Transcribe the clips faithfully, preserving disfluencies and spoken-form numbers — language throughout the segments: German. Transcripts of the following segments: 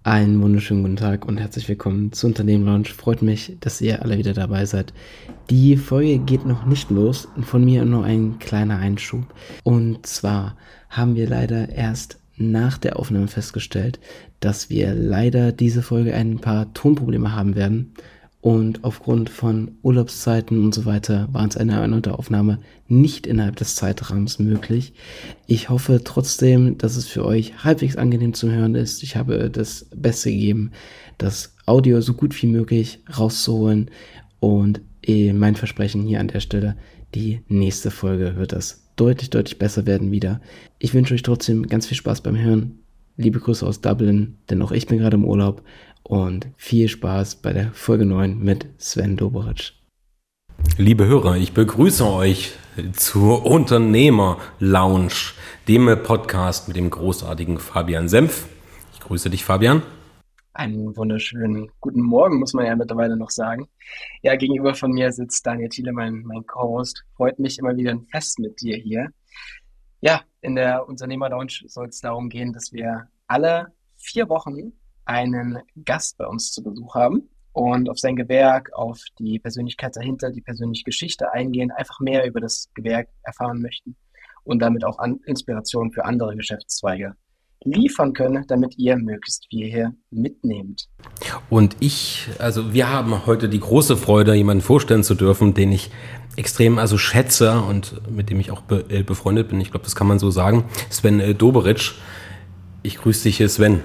Einen wunderschönen guten Tag und herzlich willkommen zu Unternehmen Launch. Freut mich, dass ihr alle wieder dabei seid. Die Folge geht noch nicht los. Von mir nur ein kleiner Einschub. Und zwar haben wir leider erst nach der Aufnahme festgestellt, dass wir leider diese Folge ein paar Tonprobleme haben werden. Und aufgrund von Urlaubszeiten und so weiter war uns eine erneute Aufnahme nicht innerhalb des Zeitrahmens möglich. Ich hoffe trotzdem, dass es für euch halbwegs angenehm zu hören ist. Ich habe das Beste gegeben, das Audio so gut wie möglich rauszuholen. Und mein Versprechen hier an der Stelle, die nächste Folge wird das deutlich, deutlich besser werden wieder. Ich wünsche euch trotzdem ganz viel Spaß beim Hören. Liebe Grüße aus Dublin, denn auch ich bin gerade im Urlaub. Und viel Spaß bei der Folge neun mit Sven Doberitsch. Liebe Hörer, ich begrüße euch zur Unternehmer Lounge, dem Podcast mit dem großartigen Fabian Senf. Ich grüße dich, Fabian. Einen wunderschönen guten Morgen, muss man ja mittlerweile noch sagen. Ja, gegenüber von mir sitzt Daniel Thiele, mein, mein Co-Host. Freut mich immer wieder ein Fest mit dir hier. Ja, in der Unternehmer Lounge soll es darum gehen, dass wir alle vier Wochen einen Gast bei uns zu Besuch haben und auf sein Gewerk, auf die Persönlichkeit dahinter, die persönliche Geschichte eingehen, einfach mehr über das Gewerk erfahren möchten und damit auch an Inspiration für andere Geschäftszweige liefern können, damit ihr möglichst viel hier mitnehmt. Und ich, also wir haben heute die große Freude, jemanden vorstellen zu dürfen, den ich extrem also schätze und mit dem ich auch be- äh, befreundet bin. Ich glaube, das kann man so sagen. Sven äh, Doberitsch. Ich grüße dich, Sven.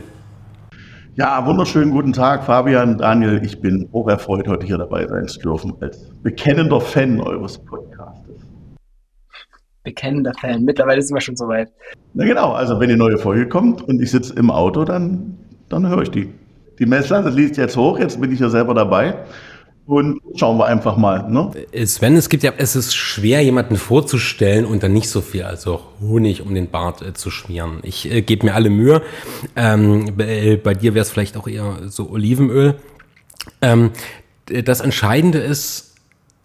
Ja, wunderschönen guten Tag, Fabian, Daniel. Ich bin hocherfreut, heute hier dabei sein zu dürfen, als bekennender Fan eures Podcastes. Bekennender Fan, mittlerweile sind wir schon soweit. Na genau, also wenn die neue Folge kommt und ich sitze im Auto, dann, dann höre ich die. Die Messlatte liest jetzt hoch, jetzt bin ich ja selber dabei. Und schauen wir einfach mal. Ne? Sven, es gibt ja, es ist schwer, jemanden vorzustellen und dann nicht so viel, also Honig um den Bart äh, zu schmieren. Ich äh, gebe mir alle Mühe. Ähm, bei, bei dir wäre es vielleicht auch eher so Olivenöl. Ähm, das Entscheidende ist,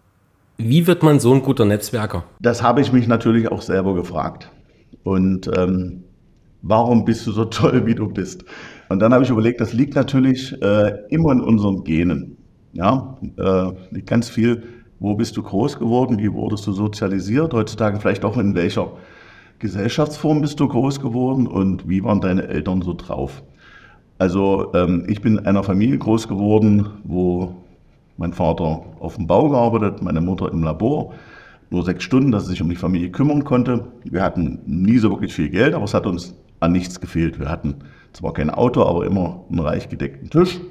wie wird man so ein guter Netzwerker? Das habe ich mich natürlich auch selber gefragt. Und ähm, warum bist du so toll, wie du bist? Und dann habe ich überlegt, das liegt natürlich äh, immer in unseren Genen. Ja, äh, ganz viel, wo bist du groß geworden, wie wurdest du sozialisiert, heutzutage vielleicht auch in welcher Gesellschaftsform bist du groß geworden und wie waren deine Eltern so drauf. Also ähm, ich bin in einer Familie groß geworden, wo mein Vater auf dem Bau gearbeitet, meine Mutter im Labor, nur sechs Stunden, dass er sich um die Familie kümmern konnte. Wir hatten nie so wirklich viel Geld, aber es hat uns an nichts gefehlt. Wir hatten zwar kein Auto, aber immer einen reich gedeckten Tisch.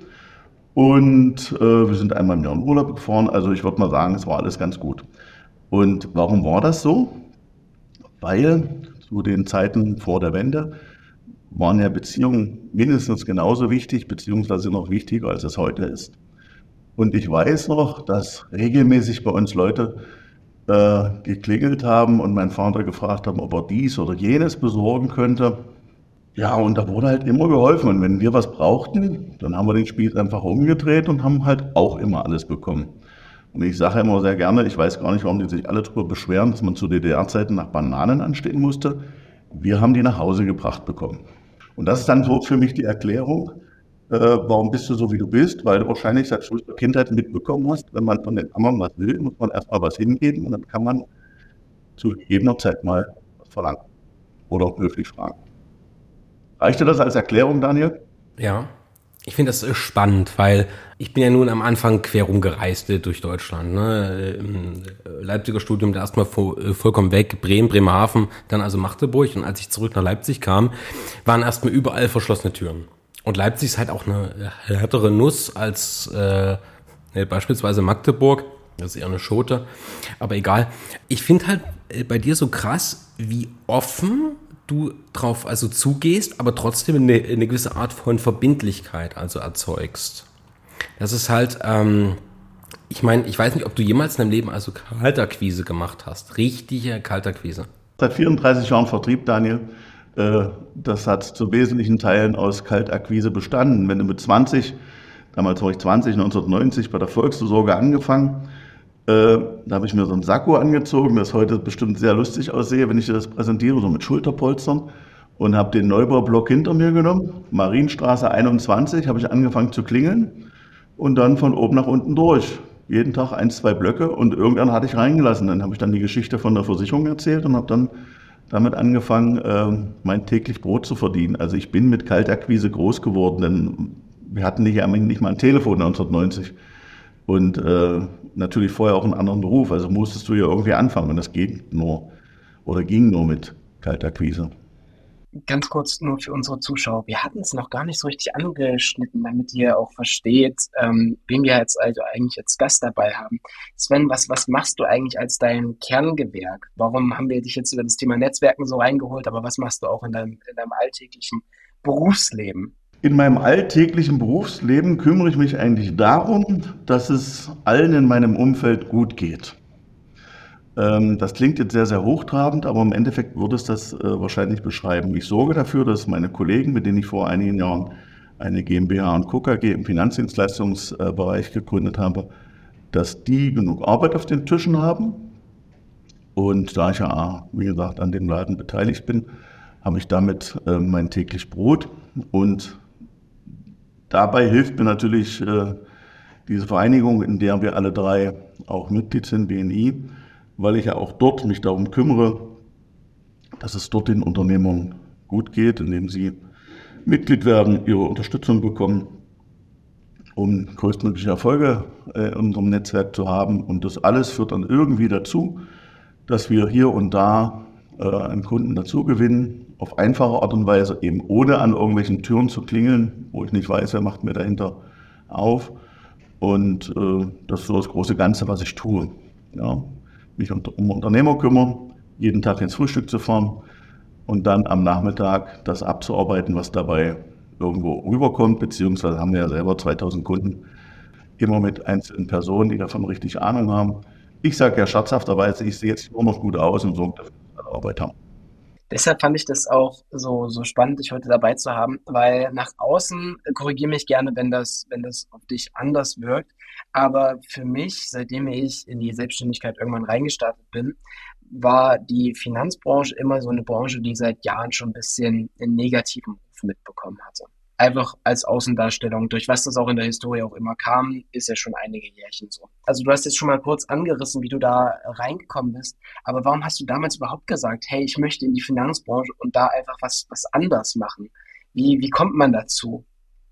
Und äh, wir sind einmal im Jahr in Urlaub gefahren, also ich würde mal sagen, es war alles ganz gut. Und warum war das so? Weil zu den Zeiten vor der Wende waren ja Beziehungen mindestens genauso wichtig, beziehungsweise noch wichtiger, als es heute ist. Und ich weiß noch, dass regelmäßig bei uns Leute äh, geklingelt haben und mein Vater gefragt haben, ob er dies oder jenes besorgen könnte. Ja, und da wurde halt immer geholfen. Und wenn wir was brauchten, dann haben wir den Spieß einfach umgedreht und haben halt auch immer alles bekommen. Und ich sage immer sehr gerne, ich weiß gar nicht, warum die sich alle darüber beschweren, dass man zu D D R-Zeiten nach Bananen anstehen musste. Wir haben die nach Hause gebracht bekommen. Und das ist dann so für mich die Erklärung, äh, warum bist du so, wie du bist, weil du wahrscheinlich seit früher Kindheit mitbekommen hast, wenn man von den anderen was will, muss man erstmal was hingeben und dann kann man zu gegebener Zeit mal was verlangen oder auch höflich fragen. Reicht dir das als Erklärung, Daniel? Ja, ich finde das spannend, weil ich bin ja nun am Anfang quer rumgereist durch Deutschland. Ne? Im Leipziger Studium da erstmal vollkommen weg, Bremen, Bremerhaven, dann also Magdeburg. Und als ich zurück nach Leipzig kam, waren erstmal überall verschlossene Türen. Und Leipzig ist halt auch eine härtere Nuss als äh, beispielsweise Magdeburg. Das ist eher eine Schote, aber egal. Ich finde halt bei dir so krass, wie offen du drauf also zugehst, aber trotzdem eine, eine gewisse Art von Verbindlichkeit also erzeugst. Das ist halt, ähm, ich meine, ich weiß nicht, ob du jemals in deinem Leben also Kaltakquise gemacht hast. Richtige Kaltakquise. Seit vierunddreißig Jahren Vertrieb, Daniel. Äh, das hat zu wesentlichen Teilen aus Kaltakquise bestanden. Wenn du mit zwanzig, damals war ich zwanzig, neunzehnhundertneunzig bei der Volksvorsorge angefangen, Äh, da habe ich mir so ein Sakko angezogen, das heute bestimmt sehr lustig aussehe, wenn ich dir das präsentiere, so mit Schulterpolstern. und habe den Neubaublock hinter mir genommen, Marienstraße einundzwanzig, habe ich angefangen zu klingeln und dann von oben nach unten durch. Jeden Tag ein, zwei Blöcke und irgendwann hatte ich reingelassen. Dann habe ich dann die Geschichte von der Versicherung erzählt und habe dann damit angefangen, äh, mein täglich Brot zu verdienen. Also ich bin mit Kaltakquise groß geworden, denn wir hatten nicht, nicht mal ein Telefon neunzehnhundertneunzig und äh, natürlich vorher auch einen anderen Beruf. Also musstest du ja irgendwie anfangen und das geht nur oder ging nur mit Kaltakquise. Ganz kurz nur für unsere Zuschauer. Wir hatten es noch gar nicht so richtig angeschnitten, damit ihr auch versteht, ähm, wen wir jetzt also eigentlich als Gast dabei haben. Sven, was, was machst du eigentlich als dein Kerngewerk? Warum haben wir dich jetzt über das Thema Netzwerken so reingeholt, aber was machst du auch in deinem, in deinem alltäglichen Berufsleben? In meinem alltäglichen Berufsleben kümmere ich mich eigentlich darum, dass es allen in meinem Umfeld gut geht. Das klingt jetzt sehr, sehr hochtrabend, aber im Endeffekt würde es das äh, wahrscheinlich beschreiben. Ich sorge dafür, dass meine Kollegen, mit denen ich vor einigen Jahren eine GmbH und Co. K G im Finanzdienstleistungsbereich gegründet habe, dass die genug Arbeit auf den Tischen haben. Und da ich ja, wie gesagt, an dem Laden beteiligt bin, habe ich damit äh, mein täglich Brot. Und dabei hilft mir natürlich äh, diese Vereinigung, in der wir alle drei auch Mitglied sind, B N I, weil ich ja auch dort mich darum kümmere, dass es dort den Unternehmern gut geht, indem sie Mitglied werden, ihre Unterstützung bekommen, um größtmögliche Erfolge in unserem Netzwerk zu haben. Und das alles führt dann irgendwie dazu, dass wir hier und da einen Kunden dazu gewinnen, auf einfache Art und Weise, eben ohne an irgendwelchen Türen zu klingeln, wo ich nicht weiß, wer macht mir dahinter auf. Und das ist so das große Ganze, was ich tue. Ja. Mich um Unternehmer kümmern, jeden Tag ins Frühstück zu fahren und dann am Nachmittag das abzuarbeiten, was dabei irgendwo rüberkommt, beziehungsweise haben wir ja selber zweitausend Kunden, immer mit einzelnen Personen, die davon richtig Ahnung haben. Ich sage ja scherzhafterweise, ich sehe jetzt nur noch gut aus und sorge dafür, dass wir Arbeit haben. Deshalb fand ich das auch so, so spannend, dich heute dabei zu haben, weil nach außen, korrigiere mich gerne, wenn das, wenn das auf dich anders wirkt, aber für mich, seitdem ich in die Selbstständigkeit irgendwann reingestartet bin, war die Finanzbranche immer so eine Branche, die seit Jahren schon ein bisschen einen negativen Ruf mitbekommen hatte. Einfach als Außendarstellung, durch was das auch in der Historie auch immer kam, ist ja schon einige Jährchen so. Also du hast jetzt schon mal kurz angerissen, wie du da reingekommen bist, aber warum hast du damals überhaupt gesagt, hey, ich möchte in die Finanzbranche und da einfach was, was anders machen? Wie, wie kommt man dazu?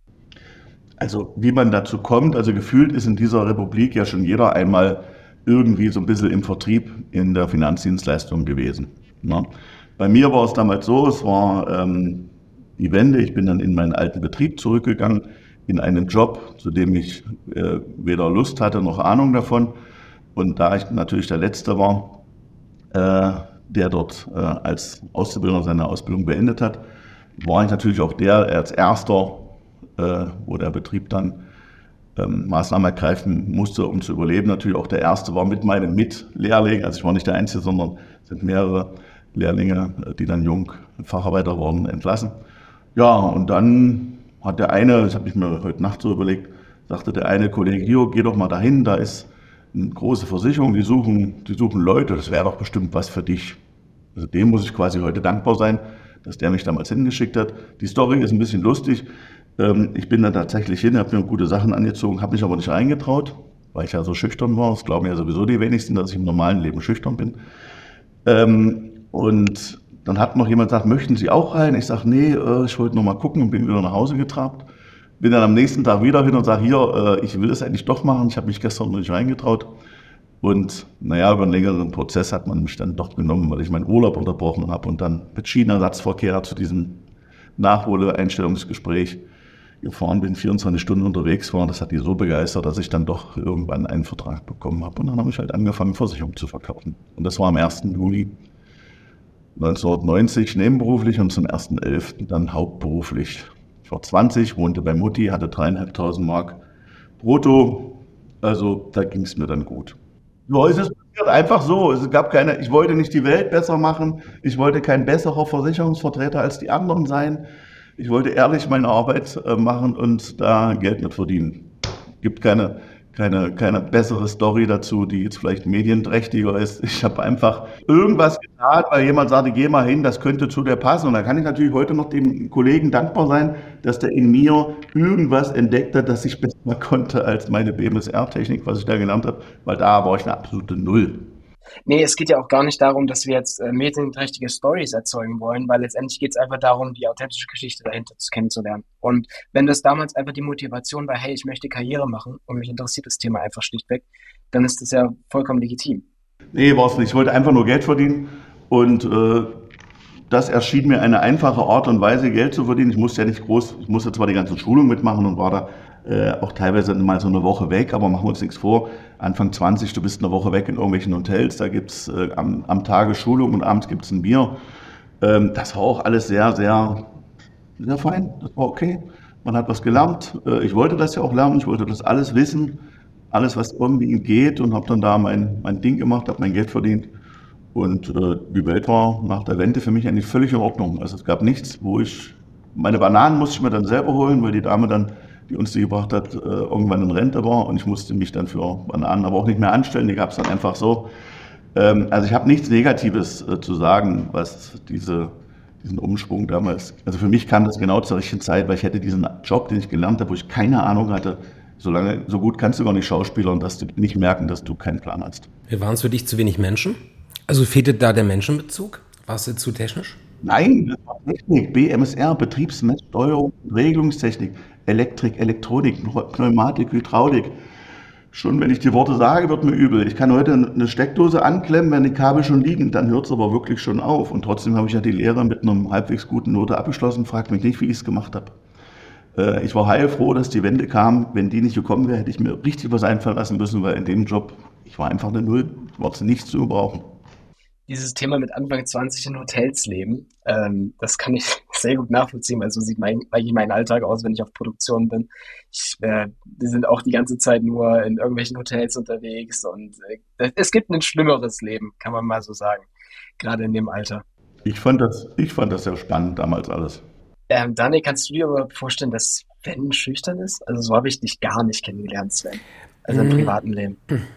Also wie man dazu kommt, also gefühlt ist in dieser Republik ja schon jeder einmal irgendwie so ein bisschen im Vertrieb in der Finanzdienstleistung gewesen. Ja. Bei mir war es damals so, es war ähm, die Wende, ich bin dann in meinen alten Betrieb zurückgegangen, in einen Job, zu dem ich äh, weder Lust hatte noch Ahnung davon. Und da ich natürlich der Letzte war, äh, der dort äh, als Auszubildender seine Ausbildung beendet hat, war ich natürlich auch der als Erster, äh, wo der Betrieb dann ähm, Maßnahmen ergreifen musste, um zu überleben. Natürlich auch der Erste war mit meinem Mitlehrling, also ich war nicht der Einzige, sondern es sind mehrere Lehrlinge, die dann jung Facharbeiter wurden, entlassen. Ja, und dann hat der eine, das habe ich mir heute Nacht so überlegt, sagte der eine Kollege, hier, geh doch mal dahin, da ist eine große Versicherung, die suchen, die suchen Leute, das wäre doch bestimmt was für dich. Also dem muss ich quasi heute dankbar sein, dass der mich damals hingeschickt hat. Die Story ist ein bisschen lustig. Ich bin dann tatsächlich hin, habe mir gute Sachen angezogen, habe mich aber nicht reingetraut, weil ich ja so schüchtern war. Das glauben ja sowieso die wenigsten, dass ich im normalen Leben schüchtern bin. Und dann hat noch jemand gesagt, möchten Sie auch rein? Ich sage, nee, ich wollte noch mal gucken und bin wieder nach Hause getrabt. Bin dann am nächsten Tag wieder hin und sage, hier, ich will das eigentlich doch machen. Ich habe mich gestern noch nicht reingetraut. Und naja, über einen längeren Prozess hat man mich dann doch genommen, weil ich meinen Urlaub unterbrochen habe und dann mit Schienenersatzverkehr zu diesem Nachholeinstellungsgespräch gefahren bin, vierundzwanzig Stunden unterwegs war. Das hat die so begeistert, dass ich dann doch irgendwann einen Vertrag bekommen habe. Und dann habe ich halt angefangen, Versicherungen zu verkaufen. Und das war am ersten Juli neunzehnhundertneunzig nebenberuflich und zum ersten elften dann hauptberuflich. Ich war zwanzig, wohnte bei Mutti, hatte dreieinhalbtausend Mark brutto. Also da ging es mir dann gut. Ja, es ist einfach so. Es gab keine, ich wollte nicht die Welt besser machen. Ich wollte kein besserer Versicherungsvertreter als die anderen sein. Ich wollte ehrlich meine Arbeit machen und da Geld mit verdienen. Es gibt keine, keine, keine bessere Story dazu, die jetzt vielleicht medienträchtiger ist. Ich habe einfach irgendwas getan, weil jemand sagte, geh mal hin, das könnte zu dir passen. Und da kann ich natürlich heute noch dem Kollegen dankbar sein, dass der in mir irgendwas entdeckt hat, das ich besser konnte als meine B M S R-Technik, was ich da gelernt habe, weil da war ich eine absolute Null. Nee, es geht ja auch gar nicht darum, dass wir jetzt äh, medienträchtige Stories erzeugen wollen, weil letztendlich geht es einfach darum, die authentische Geschichte dahinter zu kennenzulernen. Und wenn das damals einfach die Motivation war, hey, ich möchte Karriere machen und mich interessiert das Thema einfach schlichtweg, dann ist das ja vollkommen legitim. Nee, war es nicht. Ich wollte einfach nur Geld verdienen und äh, das erschien mir eine einfache Art und Weise, Geld zu verdienen. Ich musste ja nicht groß, ich musste zwar die ganze Schulung mitmachen und war da äh, auch teilweise mal so eine Woche weg, aber machen wir uns nichts vor. Anfang zwanzig, du bist eine Woche weg in irgendwelchen Hotels, da gibt's äh, am, am Tage Schulung und abends gibt's ein Bier. Ähm, das war auch alles sehr, sehr, sehr fein. Das war okay. Man hat was gelernt. Äh, ich wollte das ja auch lernen, ich wollte das alles wissen, alles, was irgendwie geht und habe dann da mein, mein Ding gemacht, habe mein Geld verdient. Und äh, die Welt war nach der Wende für mich eigentlich völlig in Ordnung. Also es gab nichts, wo ich, meine Bananen musste ich mir dann selber holen, weil die Dame dann, die uns die gebracht hat, äh, irgendwann in Rente war und ich musste mich dann für Bananen aber auch nicht mehr anstellen, die gab es dann einfach so. Ähm, also ich habe nichts Negatives äh, zu sagen, was diese, diesen Umschwung damals, also für mich kam das genau zur richtigen Zeit, weil ich hätte diesen Job, den ich gelernt habe, wo ich keine Ahnung hatte, so lange, so gut kannst du gar nicht schauspielern, dass du nicht merken, dass du keinen Plan hast. Waren es für dich zu wenig Menschen? Also fehlte da der Menschenbezug? War es jetzt zu technisch? Nein, das war Technik, B M S R, Betriebsmesssteuerung, Regelungstechnik, Elektrik, Elektronik, Pneumatik, Hydraulik. Schon wenn ich die Worte sage, wird mir übel. Ich kann heute eine Steckdose anklemmen, wenn die Kabel schon liegen, dann hört es aber wirklich schon auf. Und trotzdem habe ich ja die Lehre mit einem halbwegs guten Note abgeschlossen. Fragt mich nicht, wie ich es gemacht habe. Äh, ich war heilfroh, dass die Wende kam. Wenn die nicht gekommen wäre, hätte ich mir richtig was einfallen lassen müssen, weil in dem Job, ich war einfach eine Null, war zu nichts zu gebrauchen. Dieses Thema mit Anfang zwanzig in Hotels leben, ähm, das kann ich sehr gut nachvollziehen, weil so sieht mein, eigentlich mein Alltag aus, wenn ich auf Produktion bin. Ich, äh, wir sind auch die ganze Zeit nur in irgendwelchen Hotels unterwegs und äh, es gibt ein schlimmeres Leben, kann man mal so sagen, gerade in dem Alter. Ich fand das, ich fand das sehr spannend damals alles. Ähm, Daniel, kannst du dir aber vorstellen, dass Sven schüchtern ist? Also so habe ich dich gar nicht kennengelernt, Sven. Also im privaten Leben.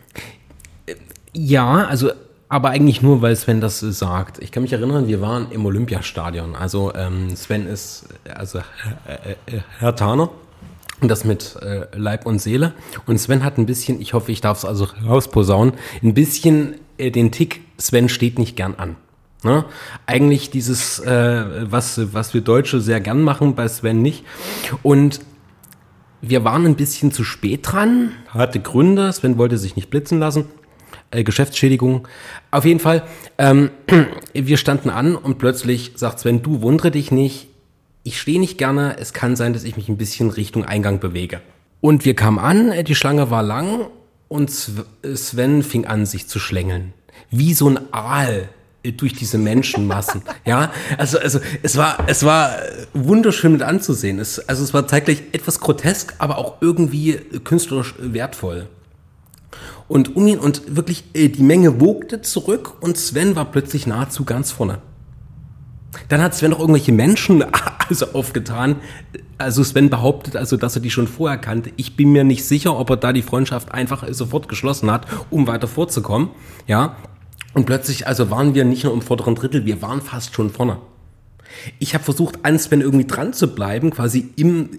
Ja, also aber eigentlich nur, weil Sven das äh, sagt. Ich kann mich erinnern, wir waren im Olympiastadion. Also ähm, Sven ist also äh, äh, Herr Taner und das mit äh, Leib und Seele. Und Sven hat ein bisschen, ich hoffe, ich darf es also rausposaunen, ein bisschen äh, den Tick, Sven steht nicht gern an. Ne? Eigentlich dieses, äh, was, was wir Deutsche sehr gern machen, bei Sven nicht. Und wir waren ein bisschen zu spät dran, hatte Gründe, Sven wollte sich nicht blitzen lassen. Äh, Geschäftsschädigung. Auf jeden Fall, ähm, wir standen an und plötzlich sagt Sven, du wundere dich nicht, ich stehe nicht gerne, es kann sein, dass ich mich ein bisschen Richtung Eingang bewege. Und wir kamen an, die Schlange war lang und Sven fing an, sich zu schlängeln. Wie so ein Aal durch diese Menschenmassen. Ja, also, also, es war, es war wunderschön mit anzusehen. Es, also, es war zeitgleich etwas grotesk, aber auch irgendwie künstlerisch wertvoll. Und um ihn, und wirklich, äh, die Menge wogte zurück und Sven war plötzlich nahezu ganz vorne. Dann hat Sven noch irgendwelche Menschen also aufgetan. Also Sven behauptet also, dass er die schon vorher kannte. Ich bin mir nicht sicher, ob er da die Freundschaft einfach sofort geschlossen hat, um weiter vorzukommen. Ja. Und plötzlich, also waren wir nicht nur im vorderen Drittel, wir waren fast schon vorne. Ich habe versucht, an Sven irgendwie dran zu bleiben, quasi im,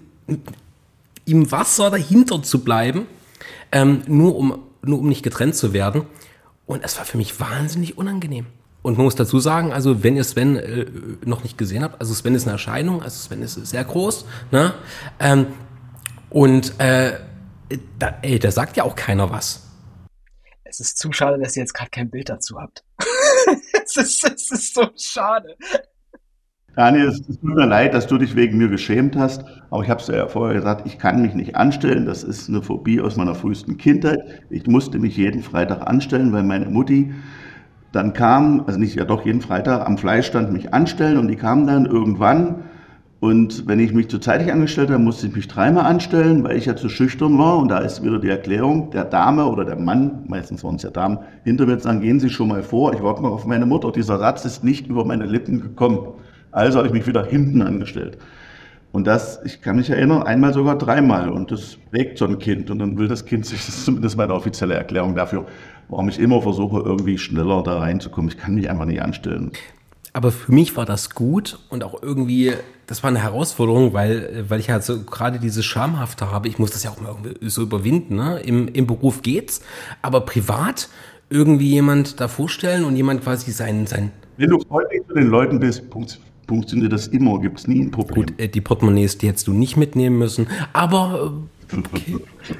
im Wasser dahinter zu bleiben, ähm, nur um nur um nicht getrennt zu werden. Und es war für mich wahnsinnig unangenehm. Und man muss dazu sagen, also wenn ihr Sven äh, noch nicht gesehen habt, also Sven ist eine Erscheinung, also Sven ist sehr groß, ne? Ähm, und äh, da, ey, da sagt ja auch keiner was. Es ist zu schade, dass ihr jetzt gerade kein Bild dazu habt. es, ist, es ist so schade. Daniel, es tut mir leid, dass du dich wegen mir geschämt hast, aber ich habe es ja vorher gesagt, ich kann mich nicht anstellen, das ist eine Phobie aus meiner frühesten Kindheit. Ich musste mich jeden Freitag anstellen, weil meine Mutti dann kam, also nicht, ja doch jeden Freitag am Fleischstand mich anstellen und die kam dann irgendwann und wenn ich mich zu zeitig angestellt habe, musste ich mich dreimal anstellen, weil ich ja zu schüchtern war und da ist wieder die Erklärung, der Dame oder der Mann, meistens waren es ja Damen, hinter mir sagen, gehen Sie schon mal vor, ich warte noch auf meine Mutter, dieser Satz ist nicht über meine Lippen gekommen. Also habe ich mich wieder hinten angestellt. Und das, ich kann mich erinnern, einmal sogar dreimal. Und das prägt so ein Kind. Und dann will das Kind sich, das ist zumindest meine offizielle Erklärung dafür, warum ich immer versuche, irgendwie schneller da reinzukommen. Ich kann mich einfach nicht anstellen. Aber für mich war das gut und auch irgendwie, das war eine Herausforderung, weil, weil ich halt so gerade dieses Schamhafte habe. Ich muss das ja auch mal irgendwie so überwinden, ne? Im, im Beruf geht's, aber privat irgendwie jemand da vorstellen und jemand quasi sein, sein. Wenn du freundlich zu den Leuten bist, funktioniert das immer, gibt es nie ein Problem. Gut, äh, die Portemonnaies, die hättest du nicht mitnehmen müssen, aber äh, okay.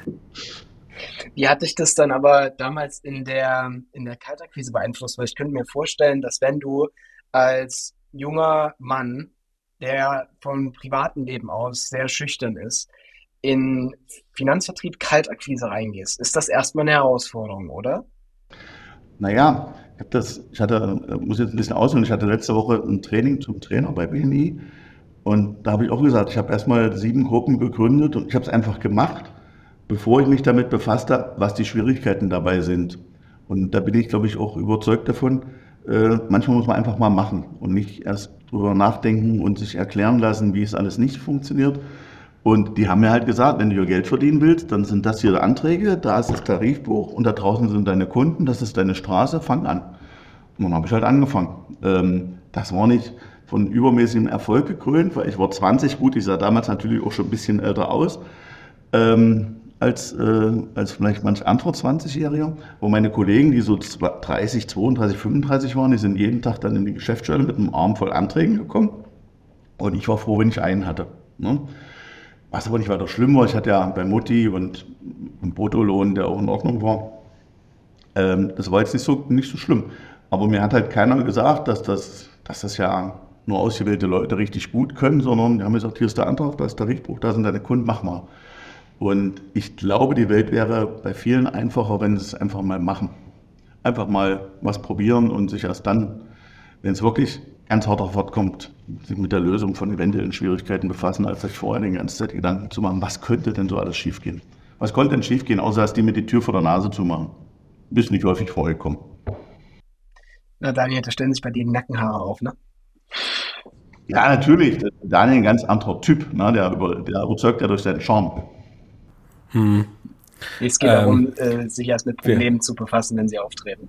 Wie hat dich das dann aber damals in der, in der Kaltakquise beeinflusst? Weil ich könnte mir vorstellen, dass wenn du als junger Mann, der vom privaten Leben aus sehr schüchtern ist, in Finanzvertrieb Kaltakquise reingehst, ist das erstmal eine Herausforderung, oder? Naja, ich habe das, ich hatte, muss jetzt ein bisschen ausholen, ich hatte letzte Woche ein Training zum Trainer bei B N I und da habe ich auch gesagt, ich habe erstmal sieben Gruppen gegründet und ich habe es einfach gemacht, bevor ich mich damit befasst habe, was die Schwierigkeiten dabei sind. Und da bin ich, glaube ich, auch überzeugt davon, äh, manchmal muss man einfach mal machen und nicht erst drüber nachdenken und sich erklären lassen, wie es alles nicht funktioniert. Und die haben mir halt gesagt, wenn du hier Geld verdienen willst, dann sind das hier Anträge, da ist das Tarifbuch und da draußen sind deine Kunden, das ist deine Straße, fang an. Und dann habe ich halt angefangen. Ähm, das war nicht von übermäßigem Erfolg gekrönt, weil ich war zwanzig, gut, ich sah damals natürlich auch schon ein bisschen älter aus, ähm, als, äh, als vielleicht manch anderer zwanzigjähriger, wo meine Kollegen, die so dreißig, zweiunddreißig, fünfunddreißig waren, die sind jeden Tag dann in die Geschäftsstelle mit einem Arm voll Anträgen gekommen und ich war froh, wenn ich einen hatte. Ne? Was aber nicht weiter schlimm war, ich hatte ja bei Mutti und einen Bruttolohn, der auch in Ordnung war. Ähm, das war jetzt nicht so, nicht so schlimm. Aber mir hat halt keiner gesagt, dass das, dass das ja nur ausgewählte Leute richtig gut können, sondern die haben gesagt, hier ist der Antrag, da ist der Tarifbuch, da sind deine Kunden, mach mal. Und ich glaube, die Welt wäre bei vielen einfacher, wenn sie es einfach mal machen. Einfach mal was probieren und sich erst dann, wenn es wirklich ganz hart auf hart kommt, sich mit der Lösung von eventuellen Schwierigkeiten befassen, als sich vorher die ganze Zeit Gedanken zu machen, was könnte denn so alles schiefgehen? Was konnte denn schiefgehen, außer dass die mir die Tür vor der Nase zumachen? Ist nicht häufig vorgekommen. Na, Daniel, da stellen sich bei dir die Nackenhaare auf, ne? Ja, natürlich. Daniel ein ganz anderer Typ, ne? der, über, der überzeugt ja durch seinen Charme. Hm. Es geht Ähm, darum, äh, sich erst mit Problemen ja. zu befassen, wenn sie auftreten.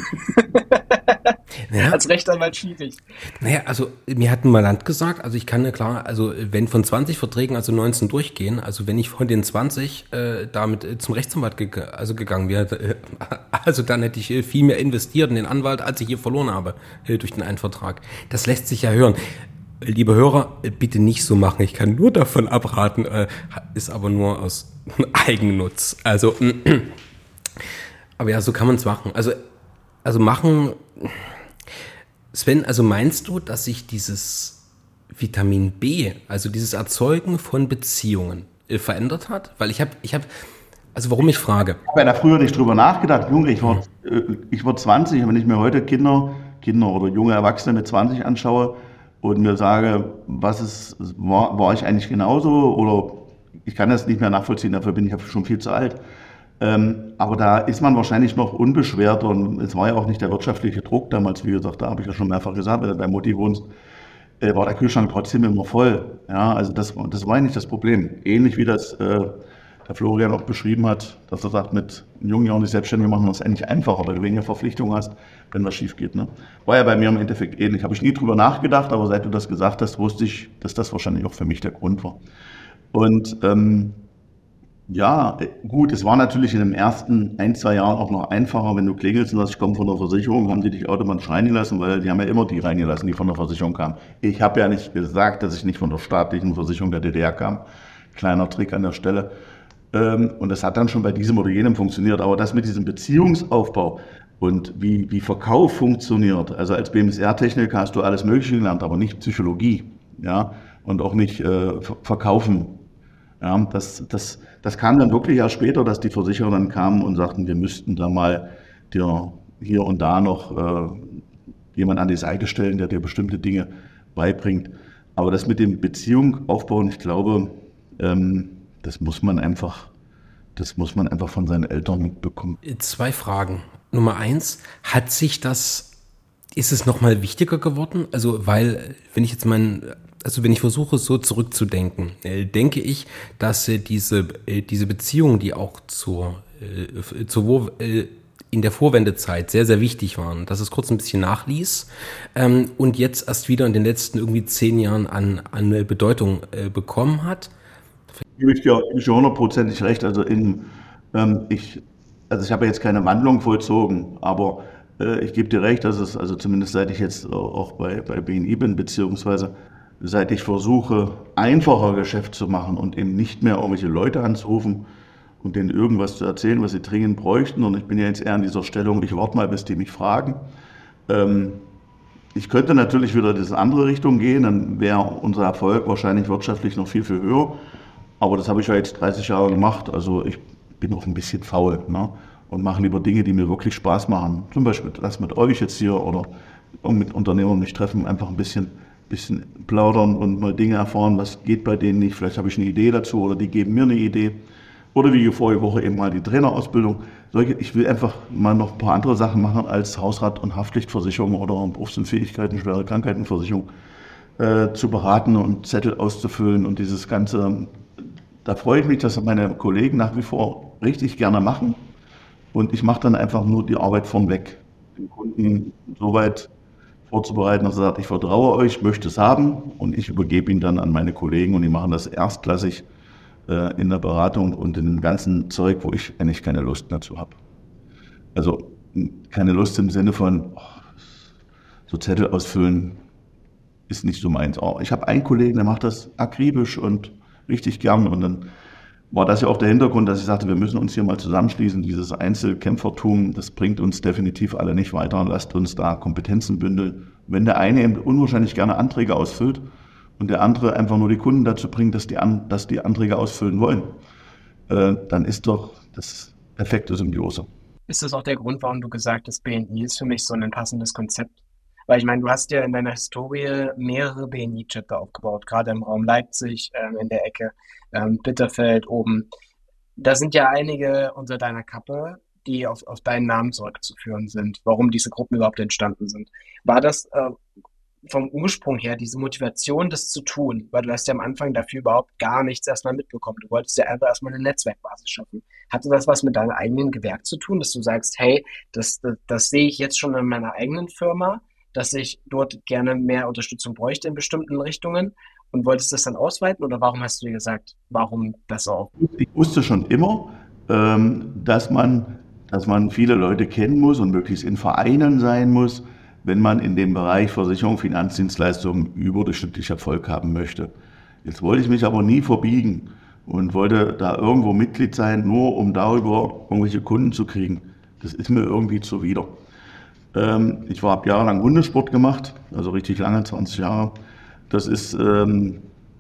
Ja. Als Rechtsanwalt schwierig. Naja, also mir hat ein Mandant gesagt, also ich kann ja klar, also wenn von zwanzig Verträgen also neunzehn durchgehen, also wenn ich von den zwanzig äh, damit äh, zum Rechtsanwalt ge- also gegangen wäre, äh, also dann hätte ich äh, viel mehr investiert in den Anwalt, als ich hier verloren habe äh, durch den einen Vertrag. Das lässt sich ja hören. Liebe Hörer, äh, bitte nicht so machen. Ich kann nur davon abraten, äh, ist aber nur aus Eigennutz. Also, äh, aber ja, so kann man es machen. Also, also machen... Sven, also meinst du, dass sich dieses Vitamin B, also dieses Erzeugen von Beziehungen, äh, verändert hat? Weil ich habe, ich habe, also warum ich frage. Ich habe ja da früher nicht drüber nachgedacht. Junge, ich war, äh, ich war zwanzig, und wenn ich mir heute Kinder, Kinder oder junge Erwachsene mit zwanzig anschaue und mir sage, was ist, war, war ich eigentlich genauso oder ich kann das nicht mehr nachvollziehen, dafür bin ich ja schon viel zu alt. Ähm, aber da ist man wahrscheinlich noch unbeschwert und es war ja auch nicht der wirtschaftliche Druck damals, wie gesagt, da habe ich ja schon mehrfach gesagt, wenn du bei Mutti wohnst, äh, war der Kühlschrank trotzdem immer voll. Ja, also das, das war ja nicht das Problem. Ähnlich wie das äh, der Florian auch beschrieben hat, dass er sagt, mit jungen Jahren sich selbstständig machen, das ist eigentlich einfacher, weil du weniger Verpflichtungen hast, wenn was schief geht. Ne? War ja bei mir im Endeffekt ähnlich. Habe ich nie drüber nachgedacht, aber seit du das gesagt hast, wusste ich, dass das wahrscheinlich auch für mich der Grund war. Und ähm, ja, gut, es war natürlich in den ersten ein, zwei Jahren auch noch einfacher, wenn du klingelst und sagst, ich komme von der Versicherung, haben die dich automatisch reingelassen, weil die haben ja immer die reingelassen, die von der Versicherung kamen. Ich habe ja nicht gesagt, dass ich nicht von der staatlichen Versicherung der D D R kam. Kleiner Trick an der Stelle. Und das hat dann schon bei diesem oder jenem funktioniert. Aber das mit diesem Beziehungsaufbau und wie, wie Verkauf funktioniert, also als B M S R-Techniker hast du alles Mögliche gelernt, aber nicht Psychologie, ja, und auch nicht äh, Verkaufen. Ja, das, das, das kam dann wirklich erst später, dass die Versicherer dann kamen und sagten, wir müssten da mal dir hier und da noch äh, jemand an die Seite stellen, der dir bestimmte Dinge beibringt. Aber das mit dem Beziehung aufbauen, ich glaube, ähm, das muss man einfach, das muss man einfach von seinen Eltern mitbekommen. Zwei Fragen. Nummer eins, hat sich das, ist es nochmal wichtiger geworden? Also, weil, wenn ich jetzt meinen also wenn ich versuche, so zurückzudenken, äh, denke ich, dass äh, diese, äh, diese Beziehungen, die auch zur, äh, zur äh, in der Vorwendezeit sehr, sehr wichtig waren, dass es kurz ein bisschen nachließ ähm, und jetzt erst wieder in den letzten irgendwie zehn Jahren an, an Bedeutung äh, bekommen hat. Gebe ich dir hundertprozentig recht. Also in, ähm, ich, also ich habe jetzt keine Wandlung vollzogen, aber äh, ich gebe dir recht, dass es, also zumindest seit ich jetzt auch bei, bei B N I bin, beziehungsweise seit ich versuche, einfacher Geschäft zu machen und eben nicht mehr irgendwelche Leute anzurufen und denen irgendwas zu erzählen, was sie dringend bräuchten. Und ich bin ja jetzt eher in dieser Stellung, ich warte mal, bis die mich fragen. Ähm, ich könnte natürlich wieder in diese andere Richtung gehen, dann wäre unser Erfolg wahrscheinlich wirtschaftlich noch viel, viel höher. Aber das habe ich ja jetzt dreißig Jahre gemacht, also ich bin auch ein bisschen faul, ne? Und mache lieber Dinge, die mir wirklich Spaß machen. Zum Beispiel das mit euch jetzt hier oder mit Unternehmern mich treffen, einfach ein bisschen, bisschen plaudern und mal Dinge erfahren, was geht bei denen nicht. Vielleicht habe ich eine Idee dazu oder die geben mir eine Idee. Oder wie vorige Woche eben mal die Trainerausbildung. Ich will einfach mal noch ein paar andere Sachen machen als Hausrat- und Haftpflichtversicherung oder Berufsunfähigkeiten, schwere Krankheitenversicherung äh, zu beraten und Zettel auszufüllen und dieses ganze. Da freue ich mich, dass meine Kollegen nach wie vor richtig gerne machen und ich mache dann einfach nur die Arbeit von weg, den Kunden so weit vorzubereiten, dass er sagt, ich vertraue euch, möchte es haben und ich übergebe ihn dann an meine Kollegen und die machen das erstklassig äh, in der Beratung und in dem ganzen Zeug, wo ich eigentlich keine Lust dazu habe. Also keine Lust im Sinne von oh, so Zettel ausfüllen ist nicht so meins. Oh, ich habe einen Kollegen, der macht das akribisch und richtig gern und dann war das ja auch der Hintergrund, dass ich sagte, wir müssen uns hier mal zusammenschließen, dieses Einzelkämpfertum, das bringt uns definitiv alle nicht weiter, lasst uns da Kompetenzen bündeln. Wenn der eine eben unwahrscheinlich gerne Anträge ausfüllt und der andere einfach nur die Kunden dazu bringt, dass die, an, dass die Anträge ausfüllen wollen, äh, dann ist doch das perfekte Symbiose. Ist das auch der Grund, warum du gesagt hast, B N I ist für mich so ein passendes Konzept? Weil ich meine, du hast ja in deiner Historie mehrere B N I-Chapter aufgebaut, gerade im Raum Leipzig, ähm, in der Ecke, ähm, Bitterfeld oben. Da sind ja einige unter deiner Kappe, die auf, auf deinen Namen zurückzuführen sind, warum diese Gruppen überhaupt entstanden sind. War das äh, vom Ursprung her diese Motivation, das zu tun? Weil du hast ja am Anfang dafür überhaupt gar nichts erstmal mitbekommen. Du wolltest ja einfach erstmal eine Netzwerkbasis schaffen. Hatte das was mit deinem eigenen Gewerk zu tun, dass du sagst, hey, das, das, das sehe ich jetzt schon in meiner eigenen Firma, dass ich dort gerne mehr Unterstützung bräuchte in bestimmten Richtungen und wolltest das dann ausweiten oder warum hast du dir gesagt, warum das auch? Ich wusste schon immer, dass man, dass man viele Leute kennen muss und möglichst in Vereinen sein muss, wenn man in dem Bereich Versicherung, Finanzdienstleistungen überdurchschnittlich Erfolg haben möchte. Jetzt wollte ich mich aber nie verbiegen und wollte da irgendwo Mitglied sein, nur um darüber irgendwelche Kunden zu kriegen. Das ist mir irgendwie zuwider. Ich war hab jahrelang Hundesport gemacht, also richtig lange, zwanzig Jahre. Das ist ähm,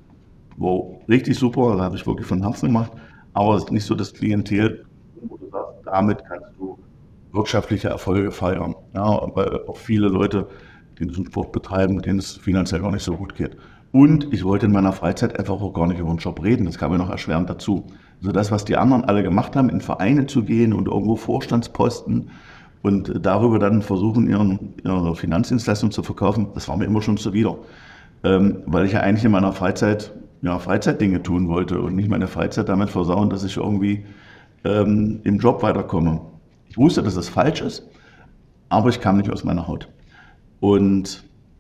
wow, richtig super, da habe ich wirklich von Herzen gemacht. Aber es ist nicht so das Klientel, wo du sagst, damit kannst du wirtschaftliche Erfolge feiern. Ja, weil auch viele Leute, die diesen Sport betreiben, denen es finanziell gar nicht so gut geht. Und ich wollte in meiner Freizeit einfach auch gar nicht über den Job reden, das kam mir noch erschwerend dazu. Also das, was die anderen alle gemacht haben, in Vereine zu gehen und irgendwo Vorstandsposten, und darüber dann versuchen, ihren, ihre Finanzdienstleistung zu verkaufen, das war mir immer schon zuwider. Ähm, weil ich ja eigentlich in meiner Freizeit ja, Freizeitdinge tun wollte und nicht meine Freizeit damit versauen, dass ich irgendwie ähm, im Job weiterkomme. Ich wusste, dass das falsch ist, aber ich kam nicht aus meiner Haut. Und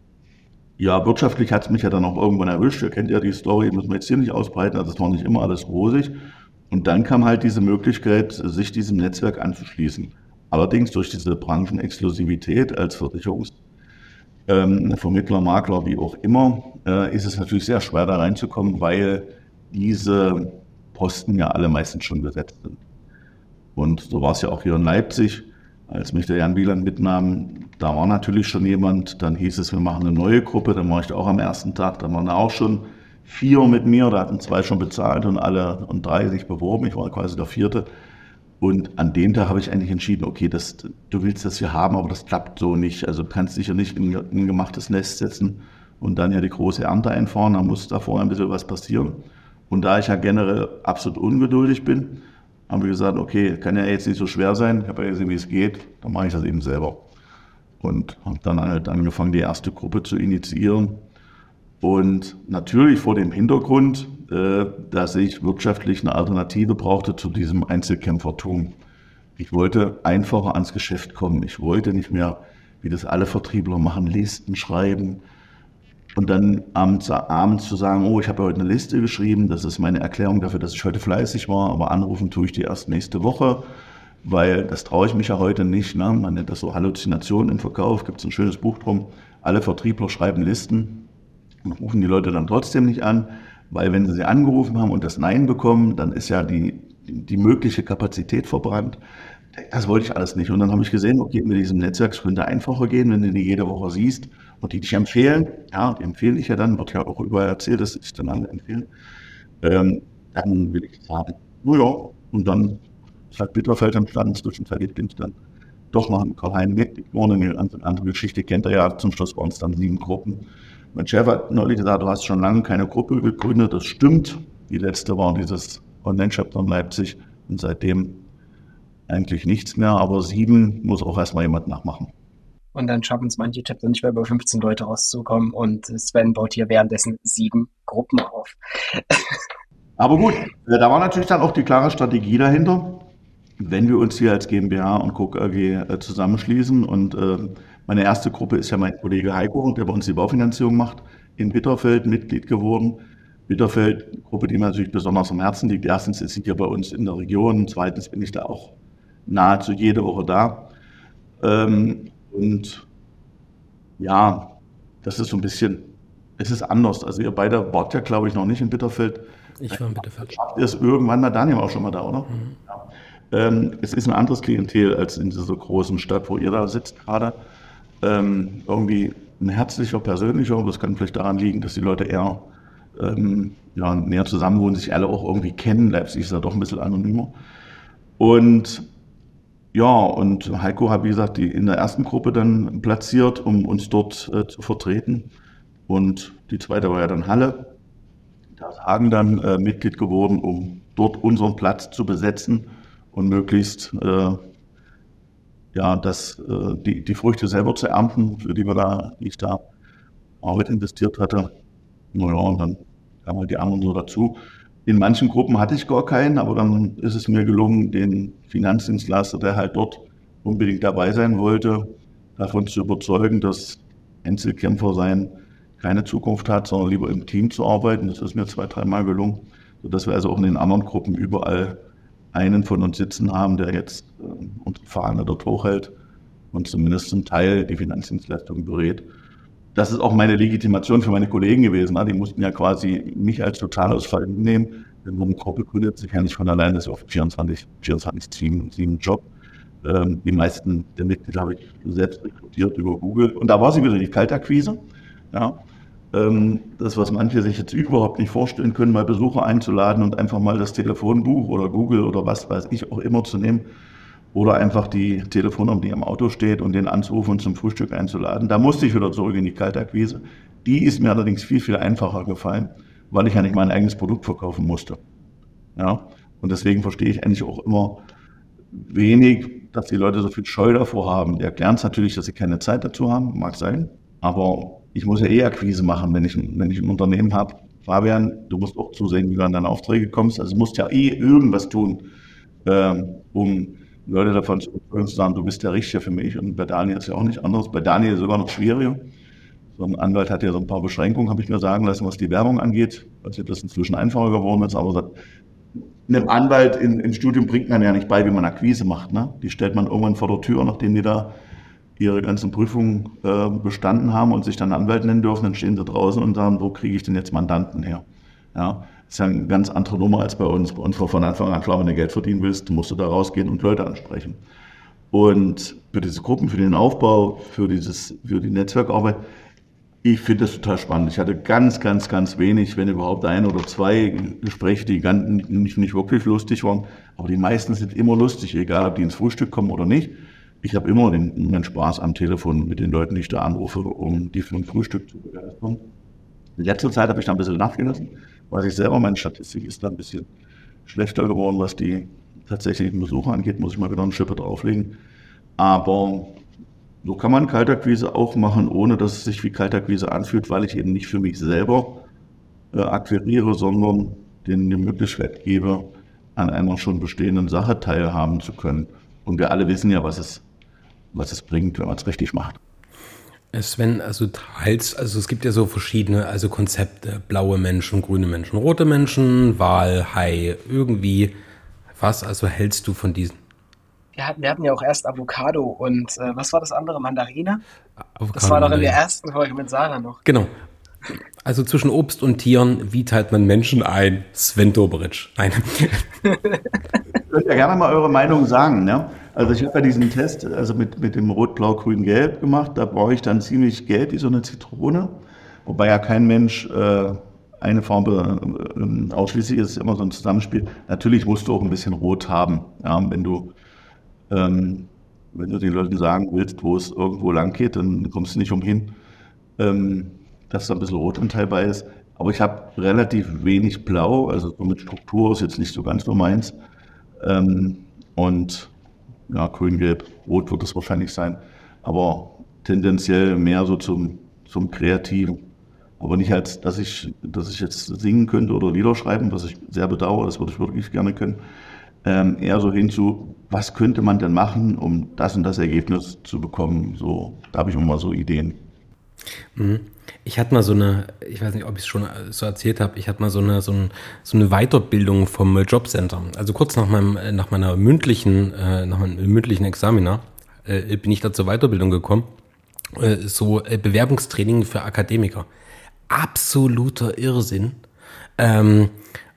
ja, wirtschaftlich hat es mich ja dann auch irgendwann erwischt. Ihr kennt ja die Story, müssen wir jetzt hier nicht ausbreiten, also es war nicht immer alles rosig. Und dann kam halt diese Möglichkeit, sich diesem Netzwerk anzuschließen. Allerdings durch diese Branchenexklusivität als Versicherungsvermittler, ähm, Makler, wie auch immer, äh, ist es natürlich sehr schwer da reinzukommen, weil diese Posten ja alle meistens schon besetzt sind. Und so war es ja auch hier in Leipzig, als mich der Jan Wieland mitnahm, da war natürlich schon jemand, dann hieß es, wir machen eine neue Gruppe, dann war ich auch am ersten Tag, da waren auch schon vier mit mir, da hatten zwei schon bezahlt und alle und drei sich beworben, ich war quasi der vierte. Und an dem Tag habe ich eigentlich entschieden, okay, das, du willst das hier haben, aber das klappt so nicht. Also du kannst dich ja nicht in ein gemachtes Nest setzen und dann ja die große Ernte einfahren, da muss da vorher ein bisschen was passieren. Und da ich ja generell absolut ungeduldig bin, haben wir gesagt, okay, kann ja jetzt nicht so schwer sein, ich habe ja gesehen, wie es geht, dann mache ich das eben selber. Und habe dann halt angefangen, die erste Gruppe zu initiieren. Und natürlich vor dem Hintergrund, äh, dass ich wirtschaftlich eine Alternative brauchte zu diesem Einzelkämpfertum. Ich wollte einfacher ans Geschäft kommen. Ich wollte nicht mehr, wie das alle Vertriebler machen, Listen schreiben und dann abends, abends zu sagen, oh, ich habe heute eine Liste geschrieben, das ist meine Erklärung dafür, dass ich heute fleißig war, aber anrufen tue ich die erst nächste Woche, weil das traue ich mich ja heute nicht. Ne? Man nennt das so Halluzinationen im Verkauf, gibt es ein schönes Buch drum. Alle Vertriebler schreiben Listen und rufen die Leute dann trotzdem nicht an, weil wenn sie sie angerufen haben und das Nein bekommen, dann ist ja die, die mögliche Kapazität verbrannt. Das wollte ich alles nicht. Und dann habe ich gesehen, okay, mit diesem Netzwerk es könnte einfacher gehen, wenn du die jede Woche siehst und die dich empfehlen. Ja, die empfehle ich ja dann, wird ja auch überall erzählt, dass ich dann alle empfehlen. Ähm, dann will ich sagen, naja, und dann ist halt Bitterfeld entstanden. Zwischenzeitlich bin ich dann doch noch mit Karl-Hein Mitglied geworden. Eine andere Geschichte kennt er ja. Zum Schluss waren es dann sieben Gruppen. Mein Chef hat neulich gesagt, du hast schon lange keine Gruppe gegründet. Das stimmt. Die letzte war dieses Online-Chapter in Leipzig und seitdem eigentlich nichts mehr, aber sieben muss auch erstmal jemand nachmachen. Und dann schaffen es manche Chapter nicht mehr über fünfzehn Leute rauszukommen und Sven baut hier währenddessen sieben Gruppen auf. Aber gut, da war natürlich dann auch die klare Strategie dahinter, wenn wir uns hier als GmbH und Co. K G zusammenschließen. Und äh, meine erste Gruppe ist ja mein Kollege Heiko, der bei uns die Baufinanzierung macht, in Bitterfeld Mitglied geworden. Bitterfeld, Gruppe, die mir natürlich besonders am Herzen liegt. Erstens ist sie hier bei uns in der Region, zweitens bin ich da auch nahezu jede Woche da. Ähm, und ja, das ist so ein bisschen, es ist anders. Also ihr beide wart ja, glaube ich, noch nicht in Bitterfeld. Ich war in Bitterfeld. Schafft ihr es irgendwann mal? Daniel war auch schon mal da, oder? Mhm. Ja. Ähm, es ist ein anderes Klientel als in dieser großen Stadt, wo ihr da sitzt gerade. Ähm, irgendwie ein herzlicher, persönlicher, aber das kann vielleicht daran liegen, dass die Leute eher ähm, ja, näher zusammenwohnen, sich alle auch irgendwie kennen. Leipzig ist ja doch ein bisschen anonymer. Und ja, und Heiko hat, wie gesagt, die in der ersten Gruppe dann platziert, um uns dort äh, zu vertreten. Und die zweite war ja dann Halle. Da ist Hagen dann äh, Mitglied geworden, um dort unseren Platz zu besetzen und möglichst äh, ja, das, äh, die, die Früchte selber zu ernten, für die wir da, die ich da Arbeit investiert hatte. Naja, und dann kamen halt die anderen so dazu. In manchen Gruppen hatte ich gar keinen, aber dann ist es mir gelungen, den Finanzdienstleister, der halt dort unbedingt dabei sein wollte, davon zu überzeugen, dass Einzelkämpfer sein keine Zukunft hat, sondern lieber im Team zu arbeiten. Das ist mir zwei, dreimal gelungen, sodass wir also auch in den anderen Gruppen überall einen von uns sitzen haben, der jetzt äh, unsere Fahne dort hochhält und zumindest zum Teil die Finanzdienstleistung berät. Das ist auch meine Legitimation für meine Kollegen gewesen. Die mussten ja quasi mich als Totalausfall nehmen. Wenn man eine Gruppe gründet, sich ja nicht von allein, das ist auf vierundzwanzig, vierundzwanzig, sieben, sieben Job. Ähm, die meisten der Mitglieder habe ich selbst rekrutiert über Google. Und da war sie wieder die Kaltakquise. Ja. Ähm, das, was manche sich jetzt überhaupt nicht vorstellen können, mal Besucher einzuladen und einfach mal das Telefonbuch oder Google oder was weiß ich auch immer zu nehmen. Oder einfach die Telefonnummer, die am Auto steht, und den anzurufen und zum Frühstück einzuladen. Da musste ich wieder zurück in die Kaltakquise. Die ist mir allerdings viel, viel einfacher gefallen, weil ich ja nicht mein eigenes Produkt verkaufen musste. Ja? Und deswegen verstehe ich eigentlich auch immer wenig, dass die Leute so viel Scheu davor haben. Die erklären es natürlich, dass sie keine Zeit dazu haben, mag sein. Aber ich muss ja eh Akquise machen, wenn ich, wenn ich ein Unternehmen habe. Fabian, du musst auch zusehen, wie du an deine Aufträge kommst. Also du musst ja eh irgendwas tun, ähm, um Leute davon zu sagen, du bist der Richtige für mich. Und bei Daniel ist es ja auch nicht anders. Bei Daniel ist es sogar noch schwieriger. So ein Anwalt hat ja so ein paar Beschränkungen, habe ich mir sagen lassen, was die Werbung angeht. Also das inzwischen einfacher geworden ist. Aber einem Anwalt in, im Studium bringt man ja nicht bei, wie man Akquise macht. Ne? Die stellt man irgendwann vor der Tür, nachdem die da ihre ganzen Prüfungen äh, bestanden haben und sich dann Anwalt nennen dürfen. Dann stehen sie draußen und sagen, wo kriege ich denn jetzt Mandanten her? Ja, das ist ja eine ganz andere Nummer als bei uns. Bei uns war von Anfang an klar, wenn du Geld verdienen willst, musst du da rausgehen und Leute ansprechen. Und für diese Gruppen, für den Aufbau, für, dieses, für die Netzwerkarbeit, ich finde das total spannend. Ich hatte ganz, ganz, ganz wenig, wenn überhaupt ein oder zwei Gespräche, die ganz, nicht, nicht wirklich lustig waren. Aber die meisten sind immer lustig, egal ob die ins Frühstück kommen oder nicht. Ich habe immer den, den Spaß am Telefon mit den Leuten, die ich da anrufe, um die für ein Frühstück zu begeistern. In letzter Zeit habe ich da ein bisschen nachgelassen. Weiß ich selber, meine Statistik ist da ein bisschen schlechter geworden, was die tatsächlichen Besucher angeht, muss ich mal wieder eine Schippe drauflegen. Aber So kann man Kaltakquise auch machen, ohne dass es sich wie Kaltakquise anfühlt, weil ich eben nicht für mich selber äh, akquiriere, sondern denen die Möglichkeit gebe, an einer schon bestehenden Sache teilhaben zu können. Und wir alle wissen ja, was es, was es bringt, wenn man es richtig macht. Sven, also teils, also es gibt ja so verschiedene also Konzepte, blaue Menschen, grüne Menschen, rote Menschen, Wal, Hai, irgendwie. Was also hältst du von diesen? Wir hatten, wir hatten ja auch erst Avocado und äh, was war das andere? Mandarine? Avocado, Das war doch in der Mandarine. ersten Folge mit Sarah noch. Genau. Also zwischen Obst und Tieren, wie teilt man Menschen ein? Sven Doberic. Nein. Ihr könnt ja gerne mal eure Meinung sagen. Ne? Also ich habe ja diesen Test also mit, mit dem Rot, Blau, Grün, Gelb gemacht. Da brauche ich dann ziemlich gelb wie so eine Zitrone. Wobei ja kein Mensch äh, eine Farbe äh, ausschließlich ist, ist immer so ein Zusammenspiel. Natürlich musst du auch ein bisschen Rot haben. Ja? Wenn du ähm, wenn du den Leuten sagen willst, wo es irgendwo lang geht, dann kommst du nicht umhin, ähm, dass da ein bisschen Rotanteil bei ist. Aber ich habe relativ wenig Blau, also so mit Struktur ist jetzt nicht so ganz so meins. Ähm, und ja, grün, gelb, rot wird es wahrscheinlich sein. Aber tendenziell mehr so zum, zum Kreativen. Aber nicht als, dass ich, dass ich jetzt singen könnte oder Lieder schreiben, was ich sehr bedauere, das würde ich wirklich gerne können. Ähm, eher so hinzu, was könnte man denn machen, um das und das Ergebnis zu bekommen. So, da habe ich immer mal so Ideen. Ich hatte mal so eine, ich weiß nicht, ob ich es schon so erzählt habe, ich hatte mal so eine, so, ein, so eine Weiterbildung vom Jobcenter. Also kurz nach meinem, nach meiner mündlichen, äh, nach meinem mündlichen Examiner äh, bin ich da zur Weiterbildung gekommen. Äh, so äh, Bewerbungstraining für Akademiker. Absoluter Irrsinn. Ähm,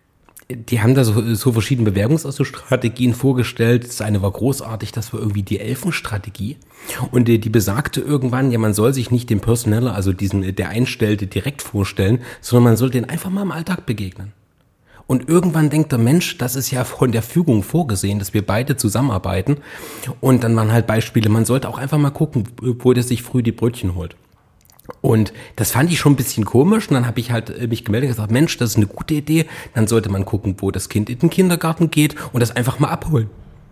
Die haben da so, so verschiedene Bewerbungsstrategien vorgestellt. Das eine war großartig, das war irgendwie die Elfenstrategie. Und die, die besagte irgendwann, ja, man soll sich nicht dem Personaler, also diesen, der Einstellte, direkt vorstellen, sondern man soll den einfach mal im Alltag begegnen. Und irgendwann denkt der Mensch, das ist ja von der Fügung vorgesehen, dass wir beide zusammenarbeiten. Und dann waren halt Beispiele, man sollte auch einfach mal gucken, wo der sich früh die Brötchen holt. Und das fand ich schon ein bisschen komisch und dann habe ich halt mich gemeldet und gesagt, Mensch, das ist eine gute Idee, dann sollte man gucken, wo das Kind in den Kindergarten geht und das einfach mal abholen.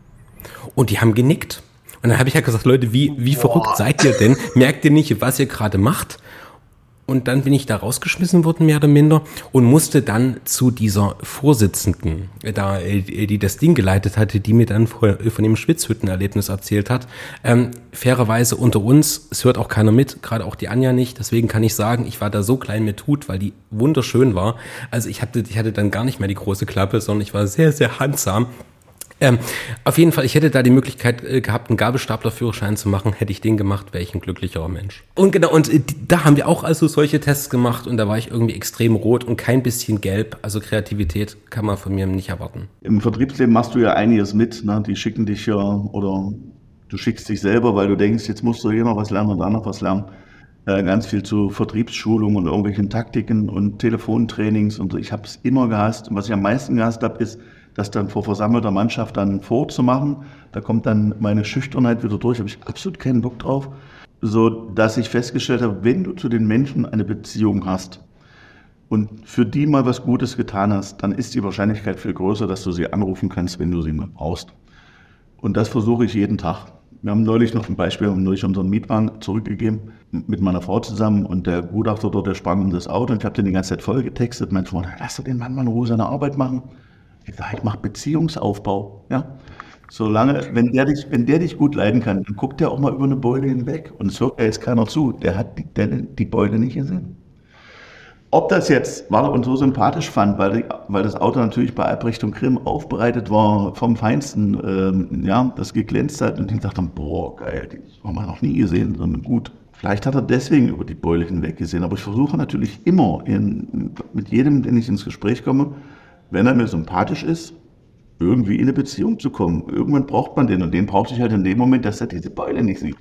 Und die haben genickt. Und dann habe ich halt gesagt, Leute, wie, wie verrückt seid ihr denn? Merkt ihr nicht, was ihr gerade macht? Und dann bin ich da rausgeschmissen worden, mehr oder minder, und musste dann zu dieser Vorsitzenden, da, die das Ding geleitet hatte, die mir dann von dem Schwitzhüttenerlebnis erzählt hat. Ähm, fairerweise unter uns, es hört auch keiner mit, gerade auch die Anja nicht, deswegen kann ich sagen, ich war da so klein mit Hut, weil die wunderschön war. Also ich hatte, ich hatte dann gar nicht mehr die große Klappe, sondern ich war sehr, sehr handsam. Ähm, auf jeden Fall, ich hätte da die Möglichkeit äh, gehabt, einen Gabelstaplerführerschein zu machen. Hätte ich den gemacht, wäre ich ein glücklicherer Mensch. Und genau, und äh, da haben wir auch also solche Tests gemacht und da war ich irgendwie extrem rot und kein bisschen gelb. Also Kreativität kann man von mir nicht erwarten. Im Vertriebsleben machst du ja einiges mit. Ne? Die schicken dich ja, oder du schickst dich selber, weil du denkst, jetzt musst du hier noch was lernen und da noch was lernen. Äh, ganz viel zu Vertriebsschulungen und irgendwelchen Taktiken und Telefontrainings und so. Ich habe es immer gehasst. Und was ich am meisten gehasst habe, ist, das dann vor versammelter Mannschaft dann vorzumachen. Da kommt dann meine Schüchternheit wieder durch, habe ich absolut keinen Bock drauf. So, dass ich festgestellt habe, wenn du zu den Menschen eine Beziehung hast und für die mal was Gutes getan hast, dann ist die Wahrscheinlichkeit viel größer, dass du sie anrufen kannst, wenn du sie mal brauchst. Und das versuche ich jeden Tag. Wir haben neulich noch ein Beispiel, wir haben neulich unseren Mietwagen zurückgegeben, mit meiner Frau zusammen, und der Gutachter dort, der sprang um das Auto und ich habe den die ganze Zeit voll getextet. Mein Freund, lass doch den Mann mal in Ruhe seine Arbeit machen. Ich sage, ich mache Beziehungsaufbau. Ja? Solange, wenn der, dich, wenn der dich gut leiden kann, dann guckt der auch mal über eine Beule hinweg. Und es hört ja jetzt keiner zu. Der hat die, der, die Beule nicht gesehen. Ob das jetzt, weil er uns so sympathisch fand, weil, die, weil das Auto natürlich bei Albrecht und Grimm aufbereitet war vom Feinsten, ähm, ja, das geglänzt hat, und ich dachte, boah, geil, die haben wir noch nie gesehen, sondern gut. Vielleicht hat er deswegen über die Beule hinweg gesehen. Aber ich versuche natürlich immer, in, mit jedem, den ich ins Gespräch komme, wenn er mir sympathisch ist, irgendwie in eine Beziehung zu kommen. Irgendwann braucht man den und den braucht sich halt in dem Moment, dass er diese Beule nicht sieht.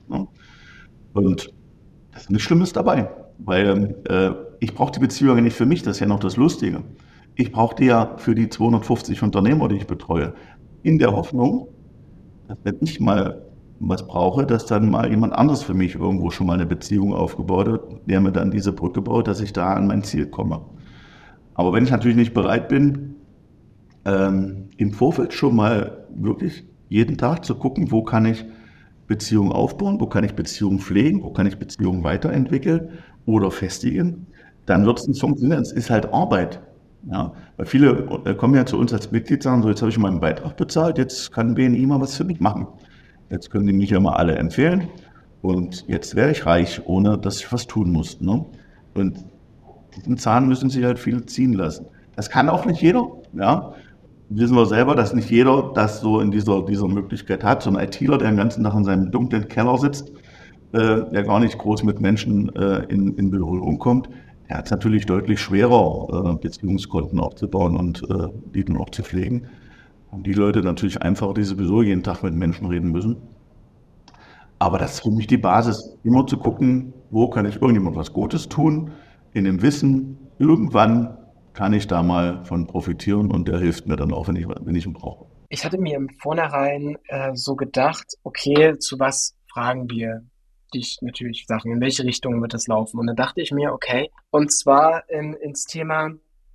Und das ist nichts Schlimmes dabei, weil äh, ich brauche die Beziehung ja nicht für mich, das ist ja noch das Lustige. Ich brauche die ja für die zweihundertfünfzig Unternehmer, die ich betreue, in der Hoffnung, dass wenn ich mal was brauche, dass dann mal jemand anderes für mich irgendwo schon mal eine Beziehung aufgebaut hat, der mir dann diese Brücke baut, dass ich da an mein Ziel komme. Aber wenn ich natürlich nicht bereit bin, ähm, im Vorfeld schon mal wirklich jeden Tag zu gucken, wo kann ich Beziehungen aufbauen, wo kann ich Beziehungen pflegen, wo kann ich Beziehungen weiterentwickeln oder festigen, dann wird es nicht funktionieren. Es ist halt Arbeit. Ja, weil viele äh, kommen ja zu uns als Mitglied, sagen so, jetzt habe ich meinen Beitrag bezahlt, jetzt kann B N I mal was für mich machen. Jetzt können die mich ja mal alle empfehlen und jetzt wäre ich reich, ohne dass ich was tun muss. Ne? Und diesen Zahn müssen sich halt viele ziehen lassen. Das kann auch nicht jeder. Ja? Wissen wir selber, dass nicht jeder das so in dieser, dieser Möglichkeit hat. So ein ITler, der den ganzen Tag in seinem dunklen Keller sitzt, äh, der gar nicht groß mit Menschen äh, in, in Berührung kommt, der hat es natürlich deutlich schwerer, äh, Beziehungskonten aufzubauen und äh, die dann auch zu pflegen. Und die Leute natürlich einfach, die sowieso jeden Tag mit Menschen reden müssen. Aber das ist für mich die Basis, immer zu gucken, wo kann ich irgendjemand was Gutes tun, in dem Wissen, irgendwann kann ich da mal von profitieren und der hilft mir dann auch, wenn ich, wenn ich ihn brauche. Ich hatte mir im Vornherein äh, so gedacht, okay, zu was fragen wir dich natürlich Sachen, in welche Richtung wird das laufen? Und dann dachte ich mir, okay, und zwar in, ins Thema,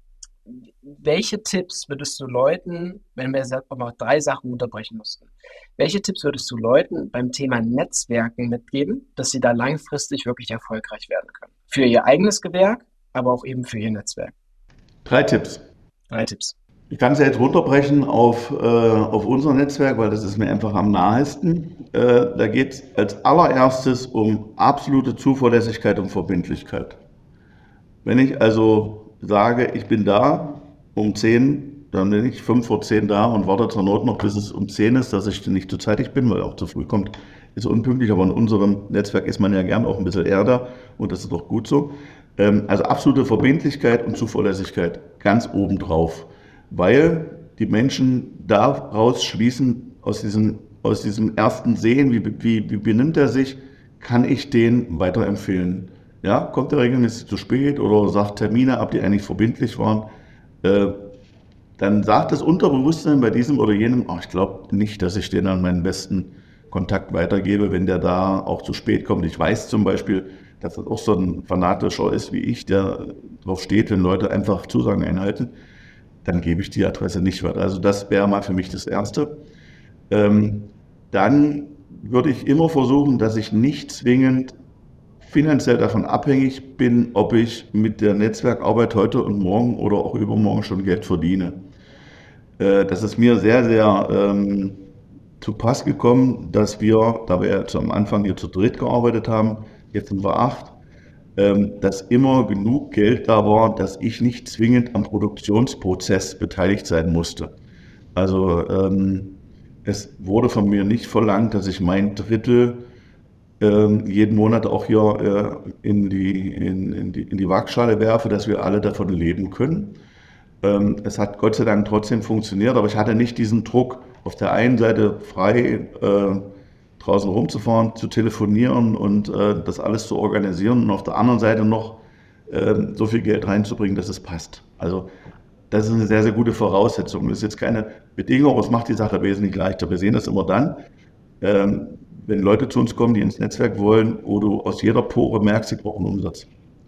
welche Tipps würdest du Leuten, wenn wir jetzt mal drei Sachen unterbrechen mussten, welche Tipps würdest du Leuten beim Thema Netzwerken mitgeben, dass sie da langfristig wirklich erfolgreich werden können? Für ihr eigenes Gewerk, aber auch eben für ihr Netzwerk. Drei Tipps. Drei Tipps. Ich kann es ja jetzt runterbrechen auf, äh, auf unser Netzwerk, weil das ist mir einfach am nahesten. Äh, da geht es als allererstes um absolute Zuverlässigkeit und Verbindlichkeit. Wenn ich also sage, ich bin da um zehn, dann bin ich fünf vor zehn da und warte zur Not noch, bis es um zehn ist, dass ich nicht zu zeitig bin, weil auch zu früh kommt, ist unpünktlich. Aber in unserem Netzwerk ist man ja gern auch ein bisschen eher da und das ist doch gut so. Ähm, also absolute Verbindlichkeit und Zuverlässigkeit ganz obendrauf. Weil die Menschen daraus schließen, aus diesem, aus diesem ersten Sehen, wie, wie, wie benimmt er sich, kann ich den weiterempfehlen. Ja, kommt er regelmäßig zu spät oder sagt Termine ab, die eigentlich verbindlich waren, äh, dann sagt das Unterbewusstsein bei diesem oder jenem, oh, ich glaube nicht, dass ich den an meinen besten Kontakt weitergebe, wenn der da auch zu spät kommt. Ich weiß zum Beispiel, dass das auch so ein Fanatischer ist wie ich, der drauf steht, wenn Leute einfach Zusagen einhalten, dann gebe ich die Adresse nicht weiter. Also das wäre mal für mich das Erste. Ähm, dann würde ich immer versuchen, dass ich nicht zwingend finanziell davon abhängig bin, ob ich mit der Netzwerkarbeit heute und morgen oder auch übermorgen schon Geld verdiene. Äh, das ist mir sehr, sehr ähm, zu Pass gekommen, dass wir, da wir jetzt am Anfang hier zu dritt gearbeitet haben, jetzt sind wir acht, dass immer genug Geld da war, dass ich nicht zwingend am Produktionsprozess beteiligt sein musste. Also ähm, es wurde von mir nicht verlangt, dass ich mein Drittel ähm, jeden Monat auch hier äh, in, die, in, in, die, in die Waagschale werfe, dass wir alle davon leben können. Ähm, es hat Gott sei Dank trotzdem funktioniert, aber ich hatte nicht diesen Druck, auf der einen Seite frei äh, draußen rumzufahren, zu telefonieren und äh, das alles zu organisieren und auf der anderen Seite noch äh, so viel Geld reinzubringen, dass es passt. Also das ist eine sehr, sehr gute Voraussetzung. Das ist jetzt keine Bedingung, aber es macht die Sache wesentlich leichter. Wir sehen das immer dann, ähm, wenn Leute zu uns kommen, die ins Netzwerk wollen, wo du aus jeder Pore merkst, sie brauchen Umsatz.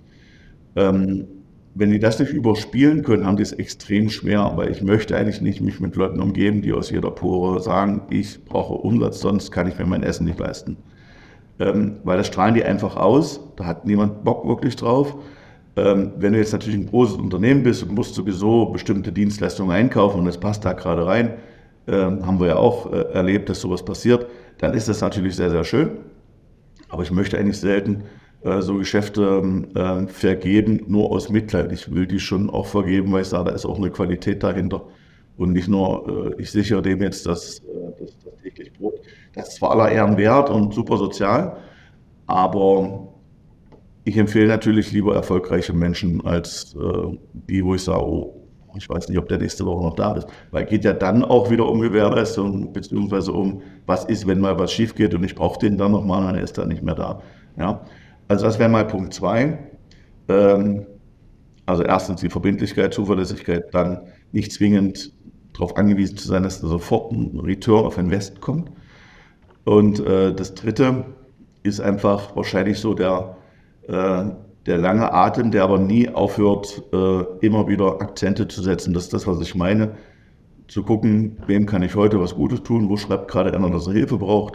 Ähm, Wenn die das nicht überspielen können, haben die es extrem schwer. Aber ich möchte eigentlich nicht mich mit Leuten umgeben, die aus jeder Pore sagen, ich brauche Umsatz, sonst kann ich mir mein Essen nicht leisten. Ähm, weil das strahlen die einfach aus, da hat niemand Bock wirklich drauf. Ähm, wenn du jetzt natürlich ein großes Unternehmen bist und musst sowieso bestimmte Dienstleistungen einkaufen und das passt da gerade rein, ähm, haben wir ja auch äh, erlebt, dass sowas passiert, dann ist das natürlich sehr, sehr schön. Aber ich möchte eigentlich selten so Geschäfte äh, vergeben, nur aus Mitleid. Ich will die schon auch vergeben, weil ich sage, da ist auch eine Qualität dahinter. Und nicht nur, äh, ich sichere dem jetzt das, das, das tägliche Brot. Das ist zwar aller Ehren wert und super sozial, aber ich empfehle natürlich lieber erfolgreiche Menschen als äh, die, wo ich sage, oh, ich weiß nicht, ob der nächste Woche noch da ist. Weil es geht ja dann auch wieder um Gewährleistung, beziehungsweise um, was ist, wenn mal was schief geht und ich brauche den dann nochmal und er ist dann nicht mehr da. Ja? Also das wäre mal Punkt zwei. Ähm, also erstens die Verbindlichkeit, Zuverlässigkeit, dann nicht zwingend darauf angewiesen zu sein, dass da sofort ein Return auf Invest kommt. Und äh, das dritte ist einfach wahrscheinlich so der, äh, der lange Atem, der aber nie aufhört, äh, immer wieder Akzente zu setzen. Das ist das, was ich meine. Zu gucken, wem kann ich heute was Gutes tun, wo schreibt gerade einer, dass er Hilfe braucht.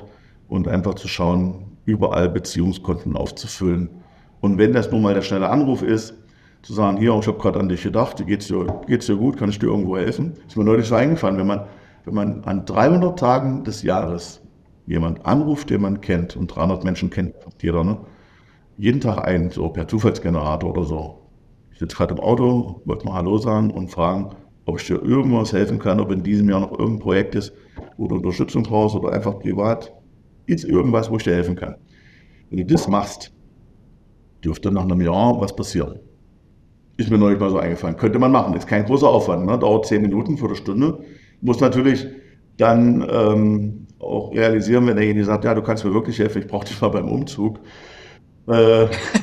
und einfach zu schauen, überall Beziehungskonten aufzufüllen. Und wenn das nun mal der schnelle Anruf ist, zu sagen, hier, ich habe gerade an dich gedacht, geht's dir, geht's dir gut, kann ich dir irgendwo helfen? Ist mir neulich so eingefallen, wenn man, wenn man an dreihundert Tagen des Jahres jemand anruft, den man kennt, und dreihundert Menschen kennt jeder, ne? Jeden Tag einen, so per Zufallsgenerator oder so. Ich sitze gerade im Auto, wollte mal Hallo sagen und fragen, ob ich dir irgendwas helfen kann, ob in diesem Jahr noch irgendein Projekt ist, wo du Unterstützung brauchst oder einfach privat, ist irgendwas, wo ich dir helfen kann. Wenn du das machst, dürfte nach einem Jahr was passieren. Ist mir neulich mal so eingefallen. Könnte man machen, ist kein großer Aufwand, ne? Dauert zehn Minuten, Viertelstunde. Muss natürlich dann ähm, auch realisieren, wenn derjenige sagt, ja, du kannst mir wirklich helfen, ich brauche dich mal beim Umzug. Äh,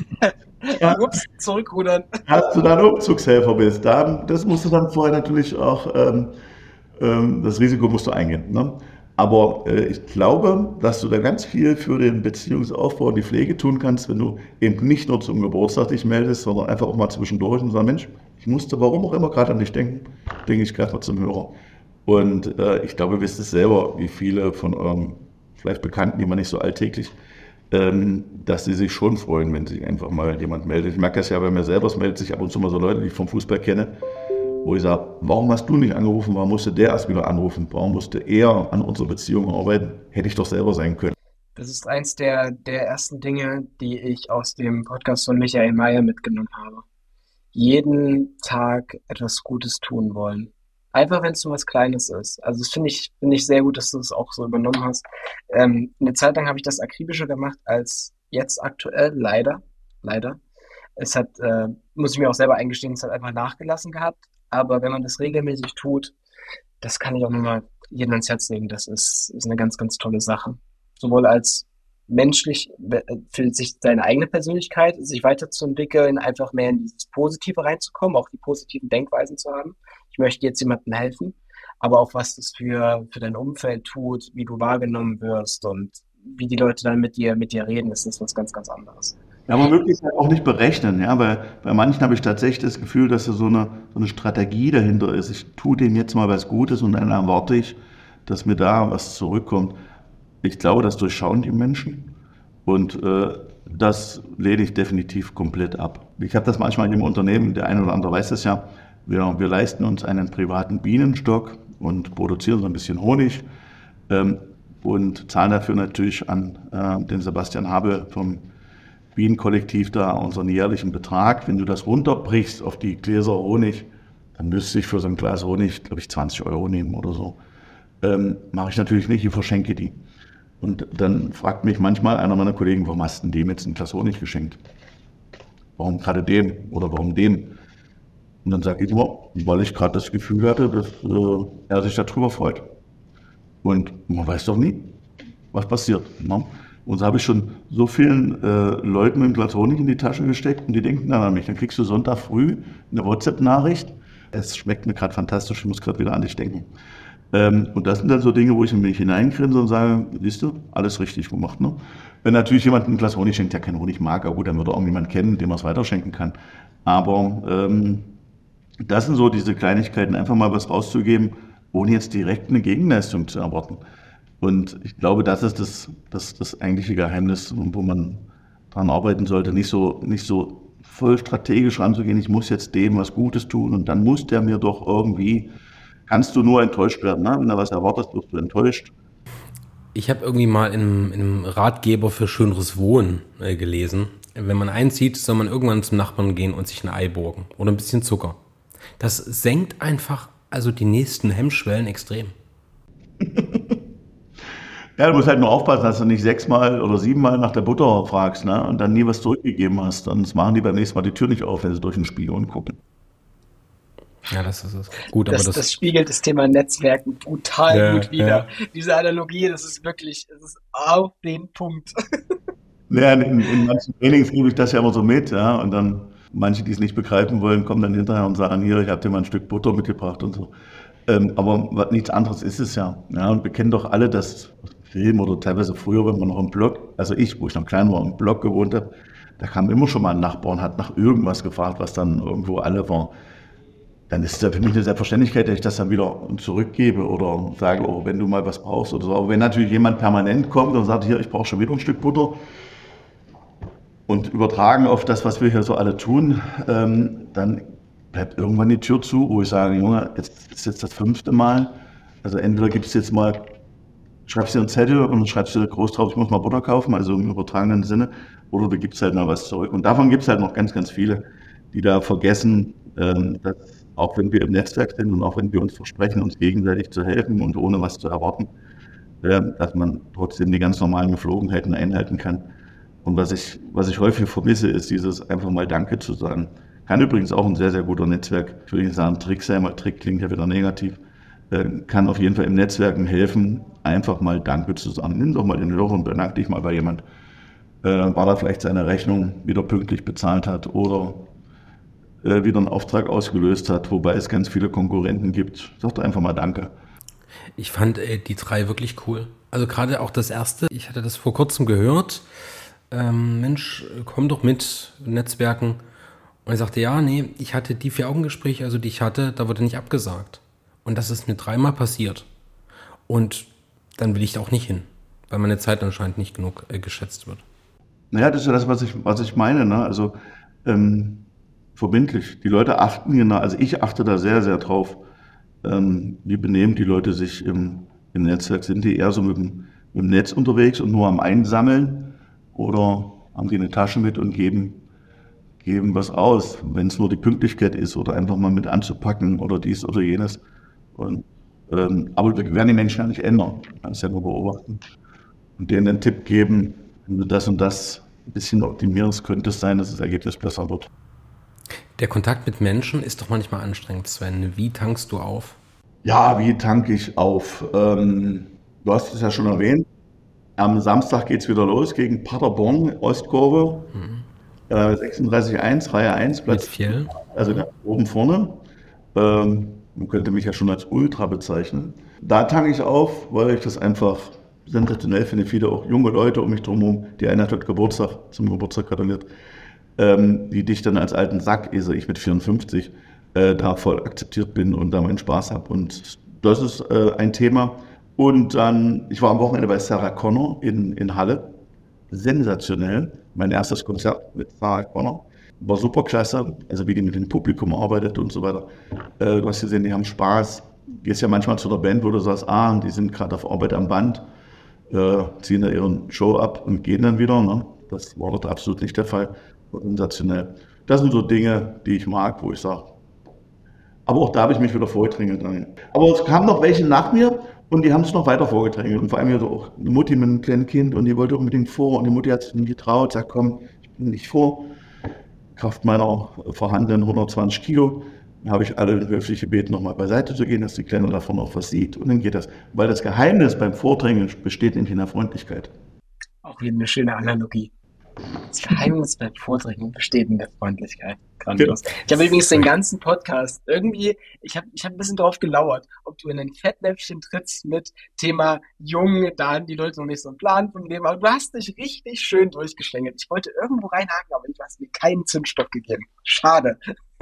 ja, Ups, zurückrudern. Dass du dann Umzugshelfer bist, dann, das musst du dann vorher natürlich auch, ähm, ähm, das Risiko musst du eingehen. Ne? Aber äh, ich glaube, dass du da ganz viel für den Beziehungsaufbau und die Pflege tun kannst, wenn du eben nicht nur zum Geburtstag dich meldest, sondern einfach auch mal zwischendurch und sagst, Mensch, ich musste warum auch immer gerade an dich denken, denke ich gleich mal zum Hörer. Und äh, ich glaube, ihr wisst es selber, wie viele von euren vielleicht Bekannten, die man nicht so alltäglich, ähm, dass sie sich schon freuen, wenn sich einfach mal jemand meldet. Ich merke das ja bei mir selber, es meldet sich ab und zu mal so Leute, die ich vom Fußball kenne, wo ich sage, warum hast du nicht angerufen, warum musste der erst wieder anrufen, warum musste er an unserer Beziehung arbeiten, hätte ich doch selber sein können. Das ist eins der, der ersten Dinge, die ich aus dem Podcast von Michael Mayer mitgenommen habe. Jeden Tag etwas Gutes tun wollen. Einfach, wenn es nur was Kleines ist. Also das finde ich, finde ich sehr gut, dass du es auch so übernommen hast. Ähm, eine Zeit lang habe ich das akribischer gemacht als jetzt aktuell, leider, leider. Es hat, äh, muss ich mir auch selber eingestehen, es hat einfach nachgelassen gehabt. Aber wenn man das regelmäßig tut, das kann ich auch nochmal jedem ans Herz legen. Das ist, ist eine ganz, ganz tolle Sache. Sowohl als menschlich äh, für sich seine eigene Persönlichkeit, sich weiterzuentwickeln, einfach mehr in dieses Positive reinzukommen, auch die positiven Denkweisen zu haben. Ich möchte jetzt jemandem helfen, aber auch was das für, für dein Umfeld tut, wie du wahrgenommen wirst und wie die Leute dann mit dir, mit dir reden, ist das was ganz, ganz anderes. Ja, man möglichst halt auch nicht berechnen, ja, weil bei manchen habe ich tatsächlich das Gefühl, dass da so eine, so eine Strategie dahinter ist. Ich tue dem jetzt mal was Gutes und dann erwarte ich, dass mir da was zurückkommt. Ich glaube, das durchschauen die Menschen und äh, das lehne ich definitiv komplett ab. Ich habe das manchmal im Unternehmen, der eine oder andere weiß das ja, wir, wir leisten uns einen privaten Bienenstock und produzieren so ein bisschen Honig ähm, und zahlen dafür natürlich an äh, den Sebastian Habe vom Bienenkollektiv da unseren jährlichen Betrag. Wenn du das runterbrichst auf die Gläser Honig, dann müsste ich für so ein Glas Honig, glaube ich, zwanzig Euro nehmen oder so. Ähm, mache ich natürlich nicht, ich verschenke die. Und dann fragt mich manchmal einer meiner Kollegen, warum hast du dem jetzt ein Glas Honig geschenkt? Warum gerade dem oder warum dem? Und dann sage ich immer, weil ich gerade das Gefühl hatte, dass äh, er sich darüber freut. Und man weiß doch nie, was passiert. Ne? Und so habe ich schon so vielen äh, Leuten ein Glas Honig in die Tasche gesteckt und die denken dann an mich. Dann kriegst du Sonntag früh eine WhatsApp-Nachricht. Es schmeckt mir gerade fantastisch, ich muss gerade wieder an dich denken. Ähm, und das sind dann so Dinge, wo ich in mich hineingrinse und sage, siehst du, alles richtig gemacht. Ne? Wenn natürlich jemand ein Glas Honig schenkt, der keinen Honig mag, aber gut, dann wird er irgendjemand kennen, dem er es weiterschenken kann. Aber ähm, das sind so diese Kleinigkeiten, einfach mal was rauszugeben, ohne jetzt direkt eine Gegenleistung zu erwarten. Und ich glaube, das ist das, das, das eigentliche Geheimnis, wo man dran arbeiten sollte, nicht so, nicht so voll strategisch ranzugehen, ich muss jetzt dem was Gutes tun und dann muss der mir doch irgendwie, kannst du nur enttäuscht werden, ne? Wenn du was erwartest, wirst du enttäuscht. Ich habe irgendwie mal in einem, in einem Ratgeber für schöneres Wohnen äh, gelesen, wenn man einzieht, soll man irgendwann zum Nachbarn gehen und sich ein Ei borgen oder ein bisschen Zucker. Das senkt einfach also die nächsten Hemmschwellen extrem. Ja, du musst halt nur aufpassen, dass du nicht sechsmal oder siebenmal nach der Butter fragst, ne? Und dann nie was zurückgegeben hast. Sonst machen die beim nächsten Mal die Tür nicht auf, wenn sie durch den Spion gucken. Ja, das ist es. Gut, das, aber das, das spiegelt das Thema Netzwerken brutal ja, gut wider. Ja. Diese Analogie, das ist wirklich, das ist auf den Punkt. Ja, in, in manchen Trainings gebe ich das ja immer so mit, ja, und dann manche, die es nicht begreifen wollen, kommen dann hinterher und sagen, hier, ich habe dir mal ein Stück Butter mitgebracht und so. Ähm, aber nichts anderes ist es ja. Ja, und wir kennen doch alle das Film oder teilweise früher, wenn man noch im Block, also ich, wo ich noch klein war, im Block gewohnt habe, da kam immer schon mal ein Nachbar und hat nach irgendwas gefragt, was dann irgendwo alle war. dann ist es ja für mich eine Selbstverständlichkeit, dass ich das dann wieder zurückgebe oder sage, oh, wenn du mal was brauchst oder so. Aber wenn natürlich jemand permanent kommt und sagt, hier, ich brauche schon wieder ein Stück Butter und übertragen auf das, was wir hier so alle tun, ähm, dann bleibt irgendwann die Tür zu, wo ich sage, Junge, jetzt ist jetzt das fünfte Mal. Also entweder gibt es jetzt mal, schreibst dir einen Zettel und schreibst dir groß drauf, ich muss mal Butter kaufen, also im übertragenen Sinne, oder du gibst halt mal was zurück. Und davon gibt es halt noch ganz, ganz viele, die da vergessen, ähm, dass auch wenn wir im Netzwerk sind und auch wenn wir uns versprechen, uns gegenseitig zu helfen und ohne was zu erwarten, äh, dass man trotzdem die ganz normalen Geflogenheiten einhalten kann. Und was ich, was ich häufig vermisse, ist dieses einfach mal Danke zu sagen. Kann übrigens auch ein sehr, sehr guter Netzwerk, ich will nicht sagen Trick sein, weil Trick klingt ja wieder negativ, äh, kann auf jeden Fall im Netzwerken helfen, einfach mal Danke zu sagen. Nimm doch mal den Hörer und bedank dich mal bei jemand, äh, war da vielleicht seine Rechnung wieder pünktlich bezahlt hat oder äh, wieder einen Auftrag ausgelöst hat, wobei es ganz viele Konkurrenten gibt. Sag doch einfach mal Danke. Ich fand äh, die drei wirklich cool. Also gerade auch das erste, ich hatte das vor kurzem gehört, ähm, Mensch, komm doch mit Netzwerken. Und ich sagte, ja, nee, ich hatte die vier Augengespräche, also die ich hatte, da wurde nicht abgesagt. Und das ist mir dreimal passiert. Und dann will ich da auch nicht hin, weil meine Zeit anscheinend nicht genug äh, geschätzt wird. Naja, das ist ja das, was ich, was ich meine. Ne? Also ähm, verbindlich. Die Leute achten genau, also ich achte da sehr, sehr drauf, ähm, wie benehmen die Leute sich im, im Netzwerk. Sind die eher so mit dem, mit dem Netz unterwegs und nur am Einsammeln oder haben die eine Tasche mit und geben geben was aus, wenn es nur die Pünktlichkeit ist oder einfach mal mit anzupacken oder dies oder jenes. Und, ähm, aber wir werden die Menschen ja nicht ändern. Man kann es ja nur beobachten. Und denen einen Tipp geben, wenn du das und das ein bisschen optimierst, könnte es sein, dass das Ergebnis besser wird. Der Kontakt mit Menschen ist doch manchmal anstrengend, Sven. Wie tankst du auf? Ja, wie tanke ich auf? Ähm, du hast es ja schon erwähnt. Am Samstag geht es wieder los gegen Paderborn, Ostkurve. Mhm. sechsunddreißig eins, Reihe eins, Platz vier, also ganz oben vorne. Ähm, man könnte mich ja schon als Ultra bezeichnen. Da tanke ich auf, weil ich das einfach sensationell finde. Viele auch junge Leute um mich drumherum. Die eine hat heute Geburtstag, zum Geburtstag gratuliert, ähm, die dich dann als alten Sack, also ich mit vierundfünfzig, äh, da voll akzeptiert bin und da meinen Spaß habe. Und das ist äh, ein Thema. Und dann, ich war am Wochenende bei Sarah Connor in, in Halle. Sensationell. Mein erstes Konzert mit Sarah Connor. War super klasse, also wie die mit dem Publikum arbeitet und so weiter. Äh, du hast gesehen, die haben Spaß. Gehst ja manchmal zu der Band, wo du sagst, ah, die sind gerade auf Arbeit am Band, äh, ziehen da ihren Show ab und gehen dann wieder. Ne? Das war dort absolut nicht der Fall. War sensationell. Das sind so Dinge, die ich mag, wo ich sage. Aber auch da habe ich mich wieder vorgedrängelt. Aber es kamen noch welche nach mir. Und die haben es noch weiter vorgedrängelt. Und vor allem so auch eine Mutti mit einem kleinen Kind und die wollte unbedingt vor. Und die Mutti hat sich nicht getraut, sagt, komm, ich bin nicht vor. Kraft meiner vorhandenen hundertzwanzig Kilo habe ich alle höflich gebeten, nochmal beiseite zu gehen, dass die Kleine davon auch was sieht. Und dann geht das. Weil das Geheimnis beim Vordrängeln besteht nämlich in der Freundlichkeit. Auch wieder eine schöne Analogie. Das Geheimnis beim Vordringen besteht in der Freundlichkeit. Grandios. Ich habe übrigens den ganzen Podcast irgendwie, ich habe ich hab ein bisschen drauf gelauert, ob du in ein Fettnäpfchen trittst mit Thema jung, da haben die Leute noch nicht so einen Plan von dem, aber du hast dich richtig schön durchgeschlängelt. Ich wollte irgendwo reinhaken, aber du hast mir keinen Zündstoff gegeben. Schade.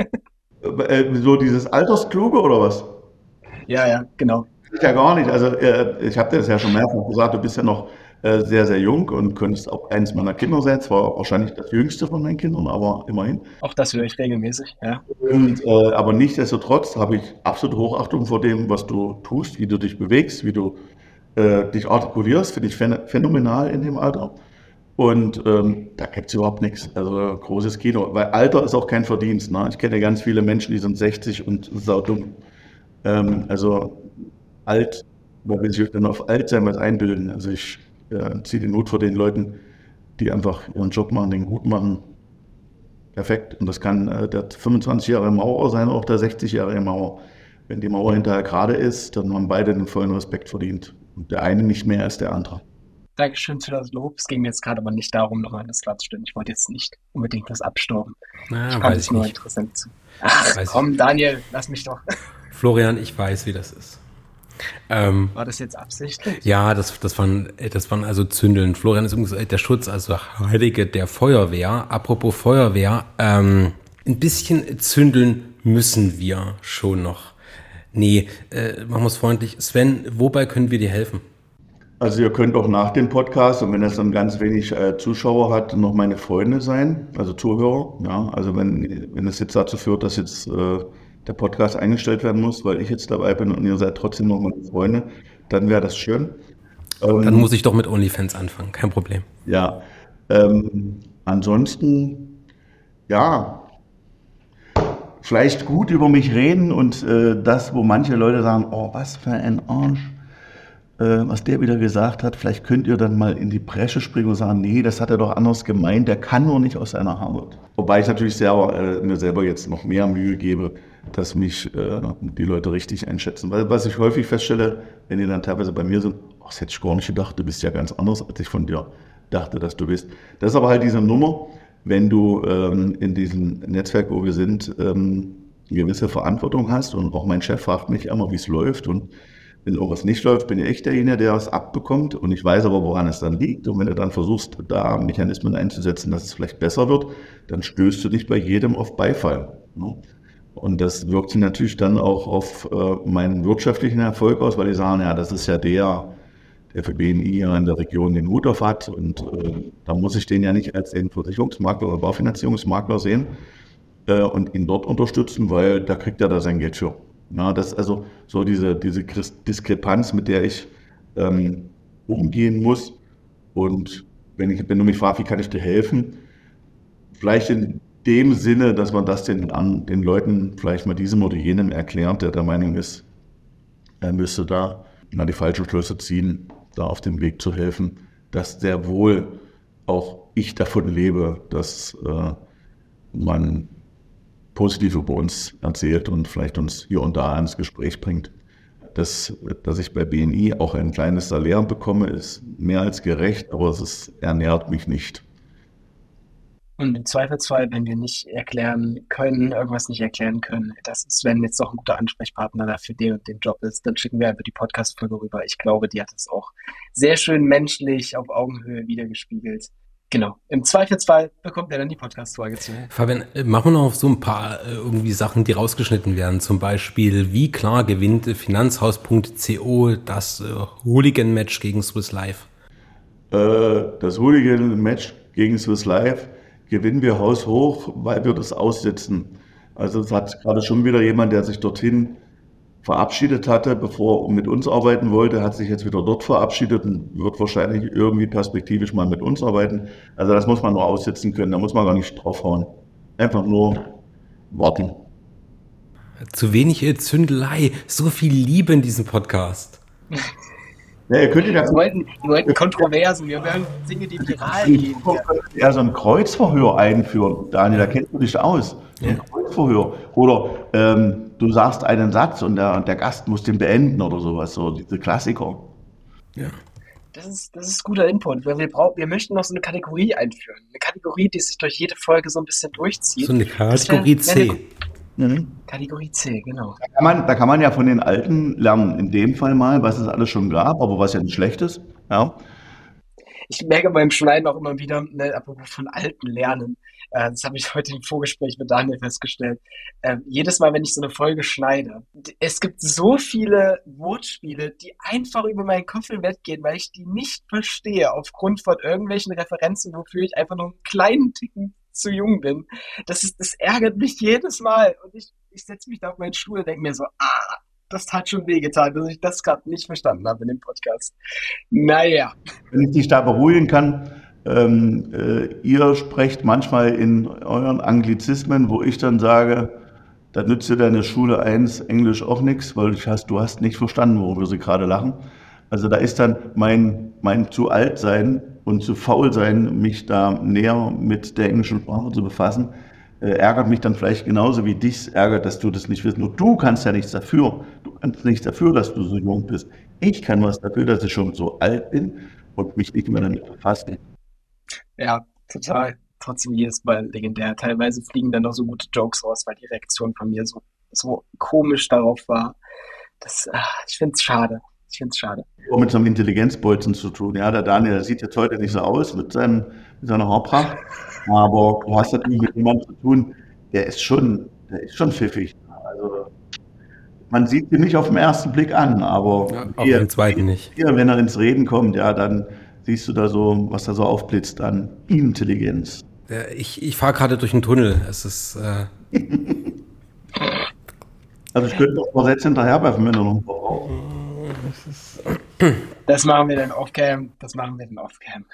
Äh, so dieses Alterskluge oder was? Ja, ja, genau. Ja, gar nicht. Also äh, ich habe dir das ja schon mehrfach gesagt, du bist ja noch sehr, sehr jung und könntest auch eines meiner Kinder sein. Zwar wahrscheinlich das jüngste von meinen Kindern, aber immerhin. Auch das höre ich regelmäßig, ja. Und, äh, aber nichtsdestotrotz habe ich absolute Hochachtung vor dem, was du tust, wie du dich bewegst, wie du äh, dich artikulierst. Finde ich phänomenal in dem Alter. Und ähm, da gibt es überhaupt nichts. Also großes Kino. Weil Alter ist auch kein Verdienst. Ne? Ich kenne ja ganz viele Menschen, die sind sechzig und saudumm. Ähm, also alt, weil wir sich dann auf Alzheimer einbilden. Also ich äh, ziehe den Hut vor den Leuten, die einfach ihren Job machen, den gut machen. Perfekt. Und das kann äh, der fünfundzwanzigjährige Maurer sein, auch der sechzigjährige Maurer. Wenn die Mauer hinterher gerade ist, dann haben beide den vollen Respekt verdient. Und der eine nicht mehr als der andere. Dankeschön für das Lob. Es ging mir jetzt gerade aber nicht darum, nochmal das klarzustellen. Ich wollte jetzt nicht unbedingt was abstauben. Na, ich fand weiß es nur nicht. interessant zu. Ach Weiß komm, ich. Daniel, lass mich doch. Florian, ich weiß, wie das ist. Ähm, War das jetzt absichtlich? ja, das, das, waren, das waren also Zündeln. Florian ist übrigens der Schutz, also Heilige der Feuerwehr. Apropos Feuerwehr, ähm, ein bisschen zündeln müssen wir schon noch. Nee, äh, machen wir es freundlich. Sven, wobei können wir dir helfen? Also ihr könnt auch nach dem Podcast, und wenn das dann ganz wenig äh, Zuschauer hat, noch meine Freunde sein, also Zuhörer. Ja, also wenn, wenn es jetzt dazu führt, dass jetzt äh, der Podcast eingestellt werden muss, weil ich jetzt dabei bin und ihr seid trotzdem noch meine Freunde, dann wäre das schön. Ähm, Dann muss ich doch mit OnlyFans anfangen, kein Problem. Ja, ähm, ansonsten, ja, vielleicht gut über mich reden und äh, das, wo manche Leute sagen, oh, was für ein Arsch, äh, was der wieder gesagt hat, vielleicht könnt ihr dann mal in die Bresche springen und sagen, nee, das hat er doch anders gemeint, der kann nur nicht aus seiner Haut. Wobei ich natürlich selber, äh, mir selber jetzt noch mehr Mühe gebe, dass mich äh, die Leute richtig einschätzen. Weil was ich häufig feststelle, wenn die dann teilweise bei mir sind, ach, das hätte ich gar nicht gedacht, du bist ja ganz anders, als ich von dir dachte, dass du bist. Das ist aber halt diese Nummer, wenn du ähm, in diesem Netzwerk, wo wir sind, ähm, eine gewisse Verantwortung hast, und auch mein Chef fragt mich immer, wie es läuft, und wenn irgendwas nicht läuft, bin ich derjenige, der es abbekommt, und ich weiß aber, woran es dann liegt, und wenn du dann versuchst, da Mechanismen einzusetzen, dass es vielleicht besser wird, dann stößt du nicht bei jedem auf Beifall. Ne? Und das wirkt sich natürlich dann auch auf äh, meinen wirtschaftlichen Erfolg aus, weil die sagen, ja, das ist ja der, der für B N I ja in der Region den Hut auf hat, und äh, da muss ich den ja nicht als den Versicherungsmakler oder Baufinanzierungsmakler sehen äh, und ihn dort unterstützen, weil da kriegt er da sein Geld für. Ja, das ist also so diese, diese Diskrepanz, mit der ich ähm, umgehen muss. Und wenn, ich, wenn du mich fragst, wie kann ich dir helfen, vielleicht in dem Sinne, dass man das den, an, den Leuten vielleicht mal diesem oder jenem erklärt, der der Meinung ist, er müsste da na, die falschen Schlüsse ziehen, da auf dem Weg zu helfen, dass sehr wohl auch ich davon lebe, dass äh, man positiv über uns erzählt und vielleicht uns hier und da ins Gespräch bringt. Das, dass ich bei B N I auch ein kleines Salär bekomme, ist mehr als gerecht, aber es ist, ernährt mich nicht. Und im Zweifelsfall, wenn wir nicht erklären können, irgendwas nicht erklären können, dass Sven jetzt doch ein guter Ansprechpartner dafür den und den Job ist, dann schicken wir einfach die Podcast-Folge rüber. Ich glaube, die hat es auch sehr schön menschlich auf Augenhöhe wiedergespiegelt. Genau. Im Zweifelsfall bekommt er dann die Podcast-Folge zu. Fabian, machen wir noch auf so ein paar äh, irgendwie Sachen, die rausgeschnitten werden. Zum Beispiel, wie klar gewinnt Finanzhaus Punkt co das äh, Hooligan-Match gegen Swiss Life? Äh, das Hooligan-Match gegen Swiss Life gewinnen wir haushoch, weil wir das aussitzen. Also es hat gerade schon wieder jemand, der sich dorthin verabschiedet hatte, bevor er mit uns arbeiten wollte, hat sich jetzt wieder dort verabschiedet und wird wahrscheinlich irgendwie perspektivisch mal mit uns arbeiten. Also das muss man nur aussitzen können, da muss man gar nicht draufhauen. Einfach nur warten. Zu wenig Zündelei, so viel Liebe in diesem Podcast. Ja, ihr könnt ja Wir wollten, wir wollten Kontroversen, wir wollen Dinge, die viral gehen. Ja, so ein Kreuzverhör einführen, Daniel, da kennst du dich aus. So ein Kreuzverhör. Oder ähm, du sagst einen Satz und der, der Gast muss den beenden oder sowas, so diese Klassiker. Ja. Das ist, das ist guter Input, weil wir brauchen, wir möchten noch so eine Kategorie einführen. Eine Kategorie, die sich durch jede Folge so ein bisschen durchzieht. So eine Kategorie Das wär- C. Mhm. Kategorie C, genau. Da kann man, da kann man ja von den Alten lernen, in dem Fall mal, was es alles schon gab, aber was ja nicht schlecht ist. Ja. Ich merke beim Schneiden auch immer wieder, ne, apropos von Alten lernen, äh, das habe ich heute im Vorgespräch mit Daniel festgestellt, äh, jedes Mal, wenn ich so eine Folge schneide, d- es gibt so viele Wortspiele, die einfach über meinen Kopf hinweggehen, weil ich die nicht verstehe, aufgrund von irgendwelchen Referenzen, wofür ich einfach nur einen kleinen Ticken zu jung bin. Das ist, das ärgert mich jedes Mal. Und ich, ich setze mich da auf meinen Stuhl und denke mir so, ah, das hat schon wehgetan, dass ich das gerade nicht verstanden habe in dem Podcast. Naja. Wenn ich dich da beruhigen kann, ähm, äh, ihr sprecht manchmal in euren Anglizismen, wo ich dann sage, da nützt dir deine Schule eins Englisch auch nichts, weil ich hast, du hast nicht verstanden, worüber sie gerade lachen. Also da ist dann mein, mein zu alt sein und zu faul sein, mich da näher mit der englischen Sprache zu befassen, äh, ärgert mich dann vielleicht genauso wie dich ärgert, dass du das nicht wirst. Nur du kannst ja nichts dafür. Du kannst nichts dafür, dass du so jung bist. Ich kann was dafür, dass ich schon so alt bin und mich nicht mehr damit befasse. Ja, total. Trotzdem jedes Mal legendär. Teilweise fliegen dann noch so gute Jokes raus, weil die Reaktion von mir so, so komisch darauf war. Das, ah, ich finde es schade. Ich finde es schade. Auch mit so einem Intelligenzbolzen zu tun. Ja, der Daniel, der sieht jetzt heute nicht so aus mit, seinem, mit seiner Haarpracht, aber du hast natürlich mit jemandem zu tun, der ist schon der ist schon pfiffig. Also man sieht ihn nicht auf den ersten Blick an, aber Ja, auch eher, im zweiten nicht. eher, wenn er ins Reden kommt, ja, dann siehst du da so, was da so aufblitzt an Intelligenz. Ja, ich ich fahre gerade durch einen Tunnel. Es ist, äh, Also ich könnte noch ein paar Sätze hinterherwerfen, wenn du noch ein paar brauchst. Das machen wir dann off-cam. Das machen wir dann off-cam.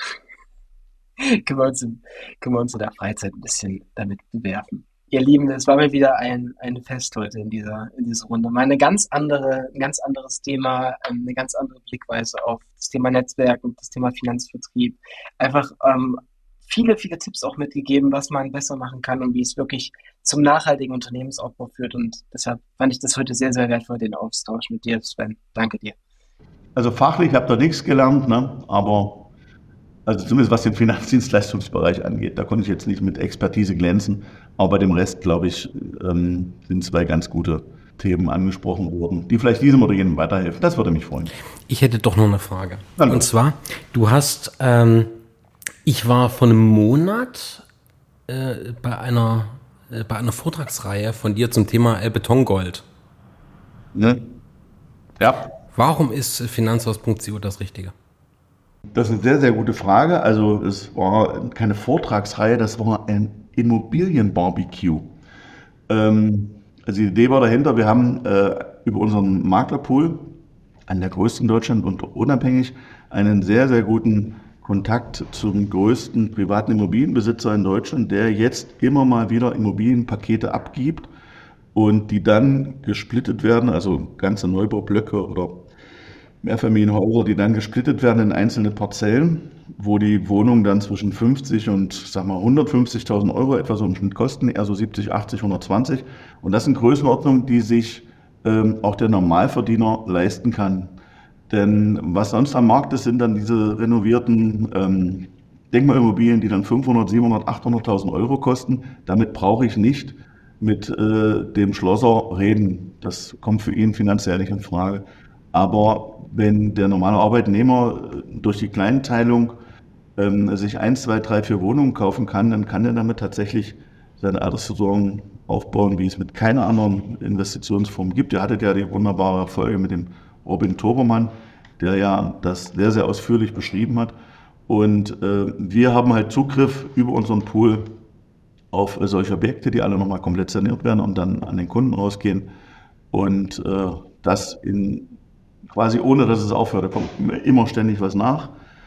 können, wir uns in, können wir uns in der Freizeit ein bisschen damit bewerfen. Ihr Lieben, es war mir wieder ein, ein Fest heute in dieser, in dieser Runde. Mal eine ganz andere, ein ganz anderes Thema, ähm, eine ganz andere Blickweise auf das Thema Netzwerk und das Thema Finanzvertrieb. Einfach ähm, viele, viele Tipps auch mitgegeben, was man besser machen kann und wie es wirklich zum nachhaltigen Unternehmensaufbau führt. Und deshalb fand ich das heute sehr, sehr wertvoll, den Austausch mit dir, Sven. Danke dir. Also fachlich habt ihr nichts gelernt, ne? Aber also zumindest was den Finanzdienstleistungsbereich angeht, da konnte ich jetzt nicht mit Expertise glänzen. Aber bei dem Rest, glaube ich, ähm, sind zwei ganz gute Themen angesprochen worden, die vielleicht diesem oder jenem weiterhelfen. Das würde mich freuen. Ich hätte doch noch eine Frage. Hallo. Und zwar, du hast, ähm, ich war vor einem Monat äh, bei einer äh, bei einer Vortragsreihe von dir zum Thema äh, Betongold. Ne? Ja. Warum ist Finanzhaus Punkt co das Richtige? Das ist eine sehr, sehr gute Frage. Also es war keine Vortragsreihe, das war ein Immobilien-Barbecue. Ähm, also die Idee war dahinter, wir haben äh, über unseren Maklerpool, einen der größten in Deutschland und unabhängig, einen sehr, sehr guten Kontakt zum größten privaten Immobilienbesitzer in Deutschland, der jetzt immer mal wieder Immobilienpakete abgibt und die dann gesplittet werden, also ganze Neubaublöcke oder Mehrfamilienhäuser, die dann gesplittet werden in einzelne Parzellen, wo die Wohnungen dann zwischen fünfzig und sag mal hundertfünfzigtausend Euro etwa so im Schnitt kosten, eher so siebzig, achtzig, hundertzwanzig. Und das sind Größenordnungen, die sich ähm, auch der Normalverdiener leisten kann. Denn was sonst am Markt ist, sind dann diese renovierten ähm, Denkmalimmobilien, die dann fünfhundert, siebenhundert, achthunderttausend Euro kosten. Damit brauche ich nicht mit äh, dem Schlosser reden. Das kommt für ihn finanziell nicht in Frage. Aber wenn der normale Arbeitnehmer durch die Kleinteilung ähm, sich eins, zwei, drei, vier Wohnungen kaufen kann, dann kann er damit tatsächlich seine Altersversorgung aufbauen, wie es mit keiner anderen Investitionsform gibt. Ihr hattet ja die wunderbare Folge mit dem Robin Tobermann, der ja das sehr, sehr ausführlich beschrieben hat. Und äh, wir haben halt Zugriff über unseren Pool auf äh, solche Objekte, die alle nochmal komplett saniert werden und dann an den Kunden rausgehen. Und äh, das in quasi ohne, dass es aufhört. Da kommt immer ständig was nach.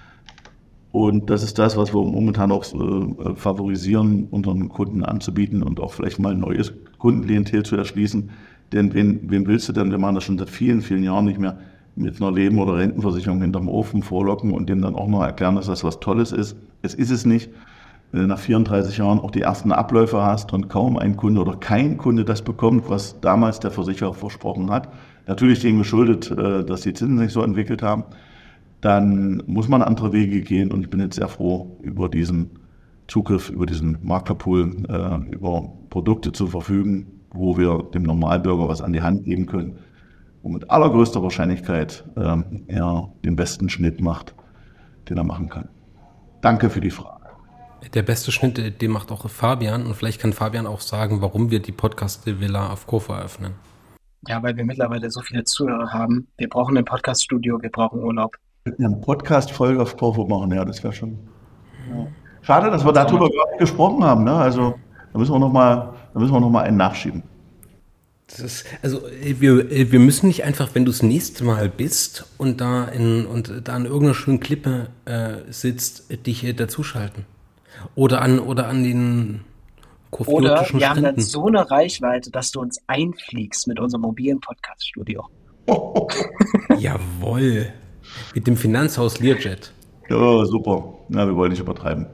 Und das ist das, was wir momentan auch äh, favorisieren, unseren Kunden anzubieten und auch vielleicht mal ein neues Kundenklientel zu erschließen. Denn wen, wen willst du denn, wir machen das schon seit vielen, vielen Jahren nicht mehr, mit einer Leben- oder Rentenversicherung hinterm Ofen vorlocken und dem dann auch noch erklären, dass das was Tolles ist. Es ist es nicht. Wenn du nach vierunddreißig Jahren auch die ersten Abläufe hast und kaum ein Kunde oder kein Kunde das bekommt, was damals der Versicherer versprochen hat, natürlich dem geschuldet, dass die Zinsen sich so entwickelt haben, dann muss man andere Wege gehen. Und ich bin jetzt sehr froh über diesen Zugriff, über diesen Maklerpool, über Produkte zu verfügen, wo wir dem Normalbürger was an die Hand geben können, wo mit allergrößter Wahrscheinlichkeit er den besten Schnitt macht, den er machen kann. Danke für die Frage. Der beste Schnitt, den macht auch Fabian. Und vielleicht kann Fabian auch sagen, warum wir die Podcast-Villa auf Corfu eröffnen. Ja, weil wir mittlerweile so viele Zuhörer haben. Wir brauchen ein Podcast-Studio, wir brauchen Urlaub. Wir könnten ja eine Podcast-Folge auf Corfu machen, ja, das wäre schon. Ja. Schade, dass wir darüber gar nicht gesprochen haben, ne? Also da müssen wir nochmal, da müssen wir noch mal einen nachschieben. Das ist, also wir, wir müssen nicht einfach, wenn du das nächste Mal bist und da in und da an irgendeiner schönen Klippe äh, sitzt, dich äh, dazuschalten. Oder an oder an den Oder wir haben dann so eine Reichweite, dass du uns einfliegst mit unserem mobilen Podcast-Studio. Jawohl. Mit dem Finanzhaus Learjet. Ja, super. Na, wir wollen nicht übertreiben.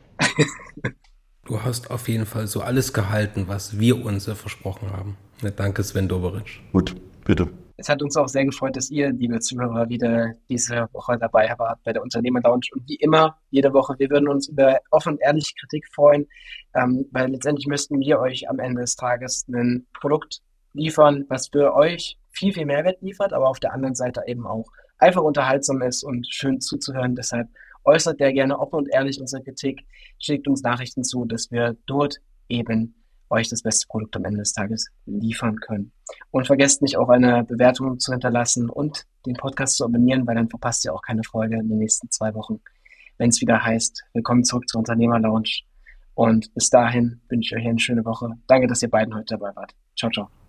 Du hast auf jeden Fall so alles gehalten, was wir uns versprochen haben. Ja, danke, Sven Doberitsch. Gut, bitte. Es hat uns auch sehr gefreut, dass ihr, liebe Zuhörer, wieder diese Woche dabei wart bei der Unternehmer-Lounge. Und wie immer, jede Woche, wir würden uns über offen und ehrliche Kritik freuen, ähm, weil letztendlich müssten wir euch am Ende des Tages ein Produkt liefern, was für euch viel, viel Mehrwert liefert, aber auf der anderen Seite eben auch einfach unterhaltsam ist und schön zuzuhören. Deshalb äußert der gerne offen und ehrlich unsere Kritik, schickt uns Nachrichten zu, dass wir dort eben euch das beste Produkt am Ende des Tages liefern können. Und vergesst nicht auch eine Bewertung zu hinterlassen und den Podcast zu abonnieren, weil dann verpasst ihr auch keine Folge in den nächsten zwei Wochen, wenn es wieder heißt, willkommen zurück zur Unternehmer Lounge. Und bis dahin wünsche ich euch eine schöne Woche. Danke, dass ihr beiden heute dabei wart. Ciao, ciao.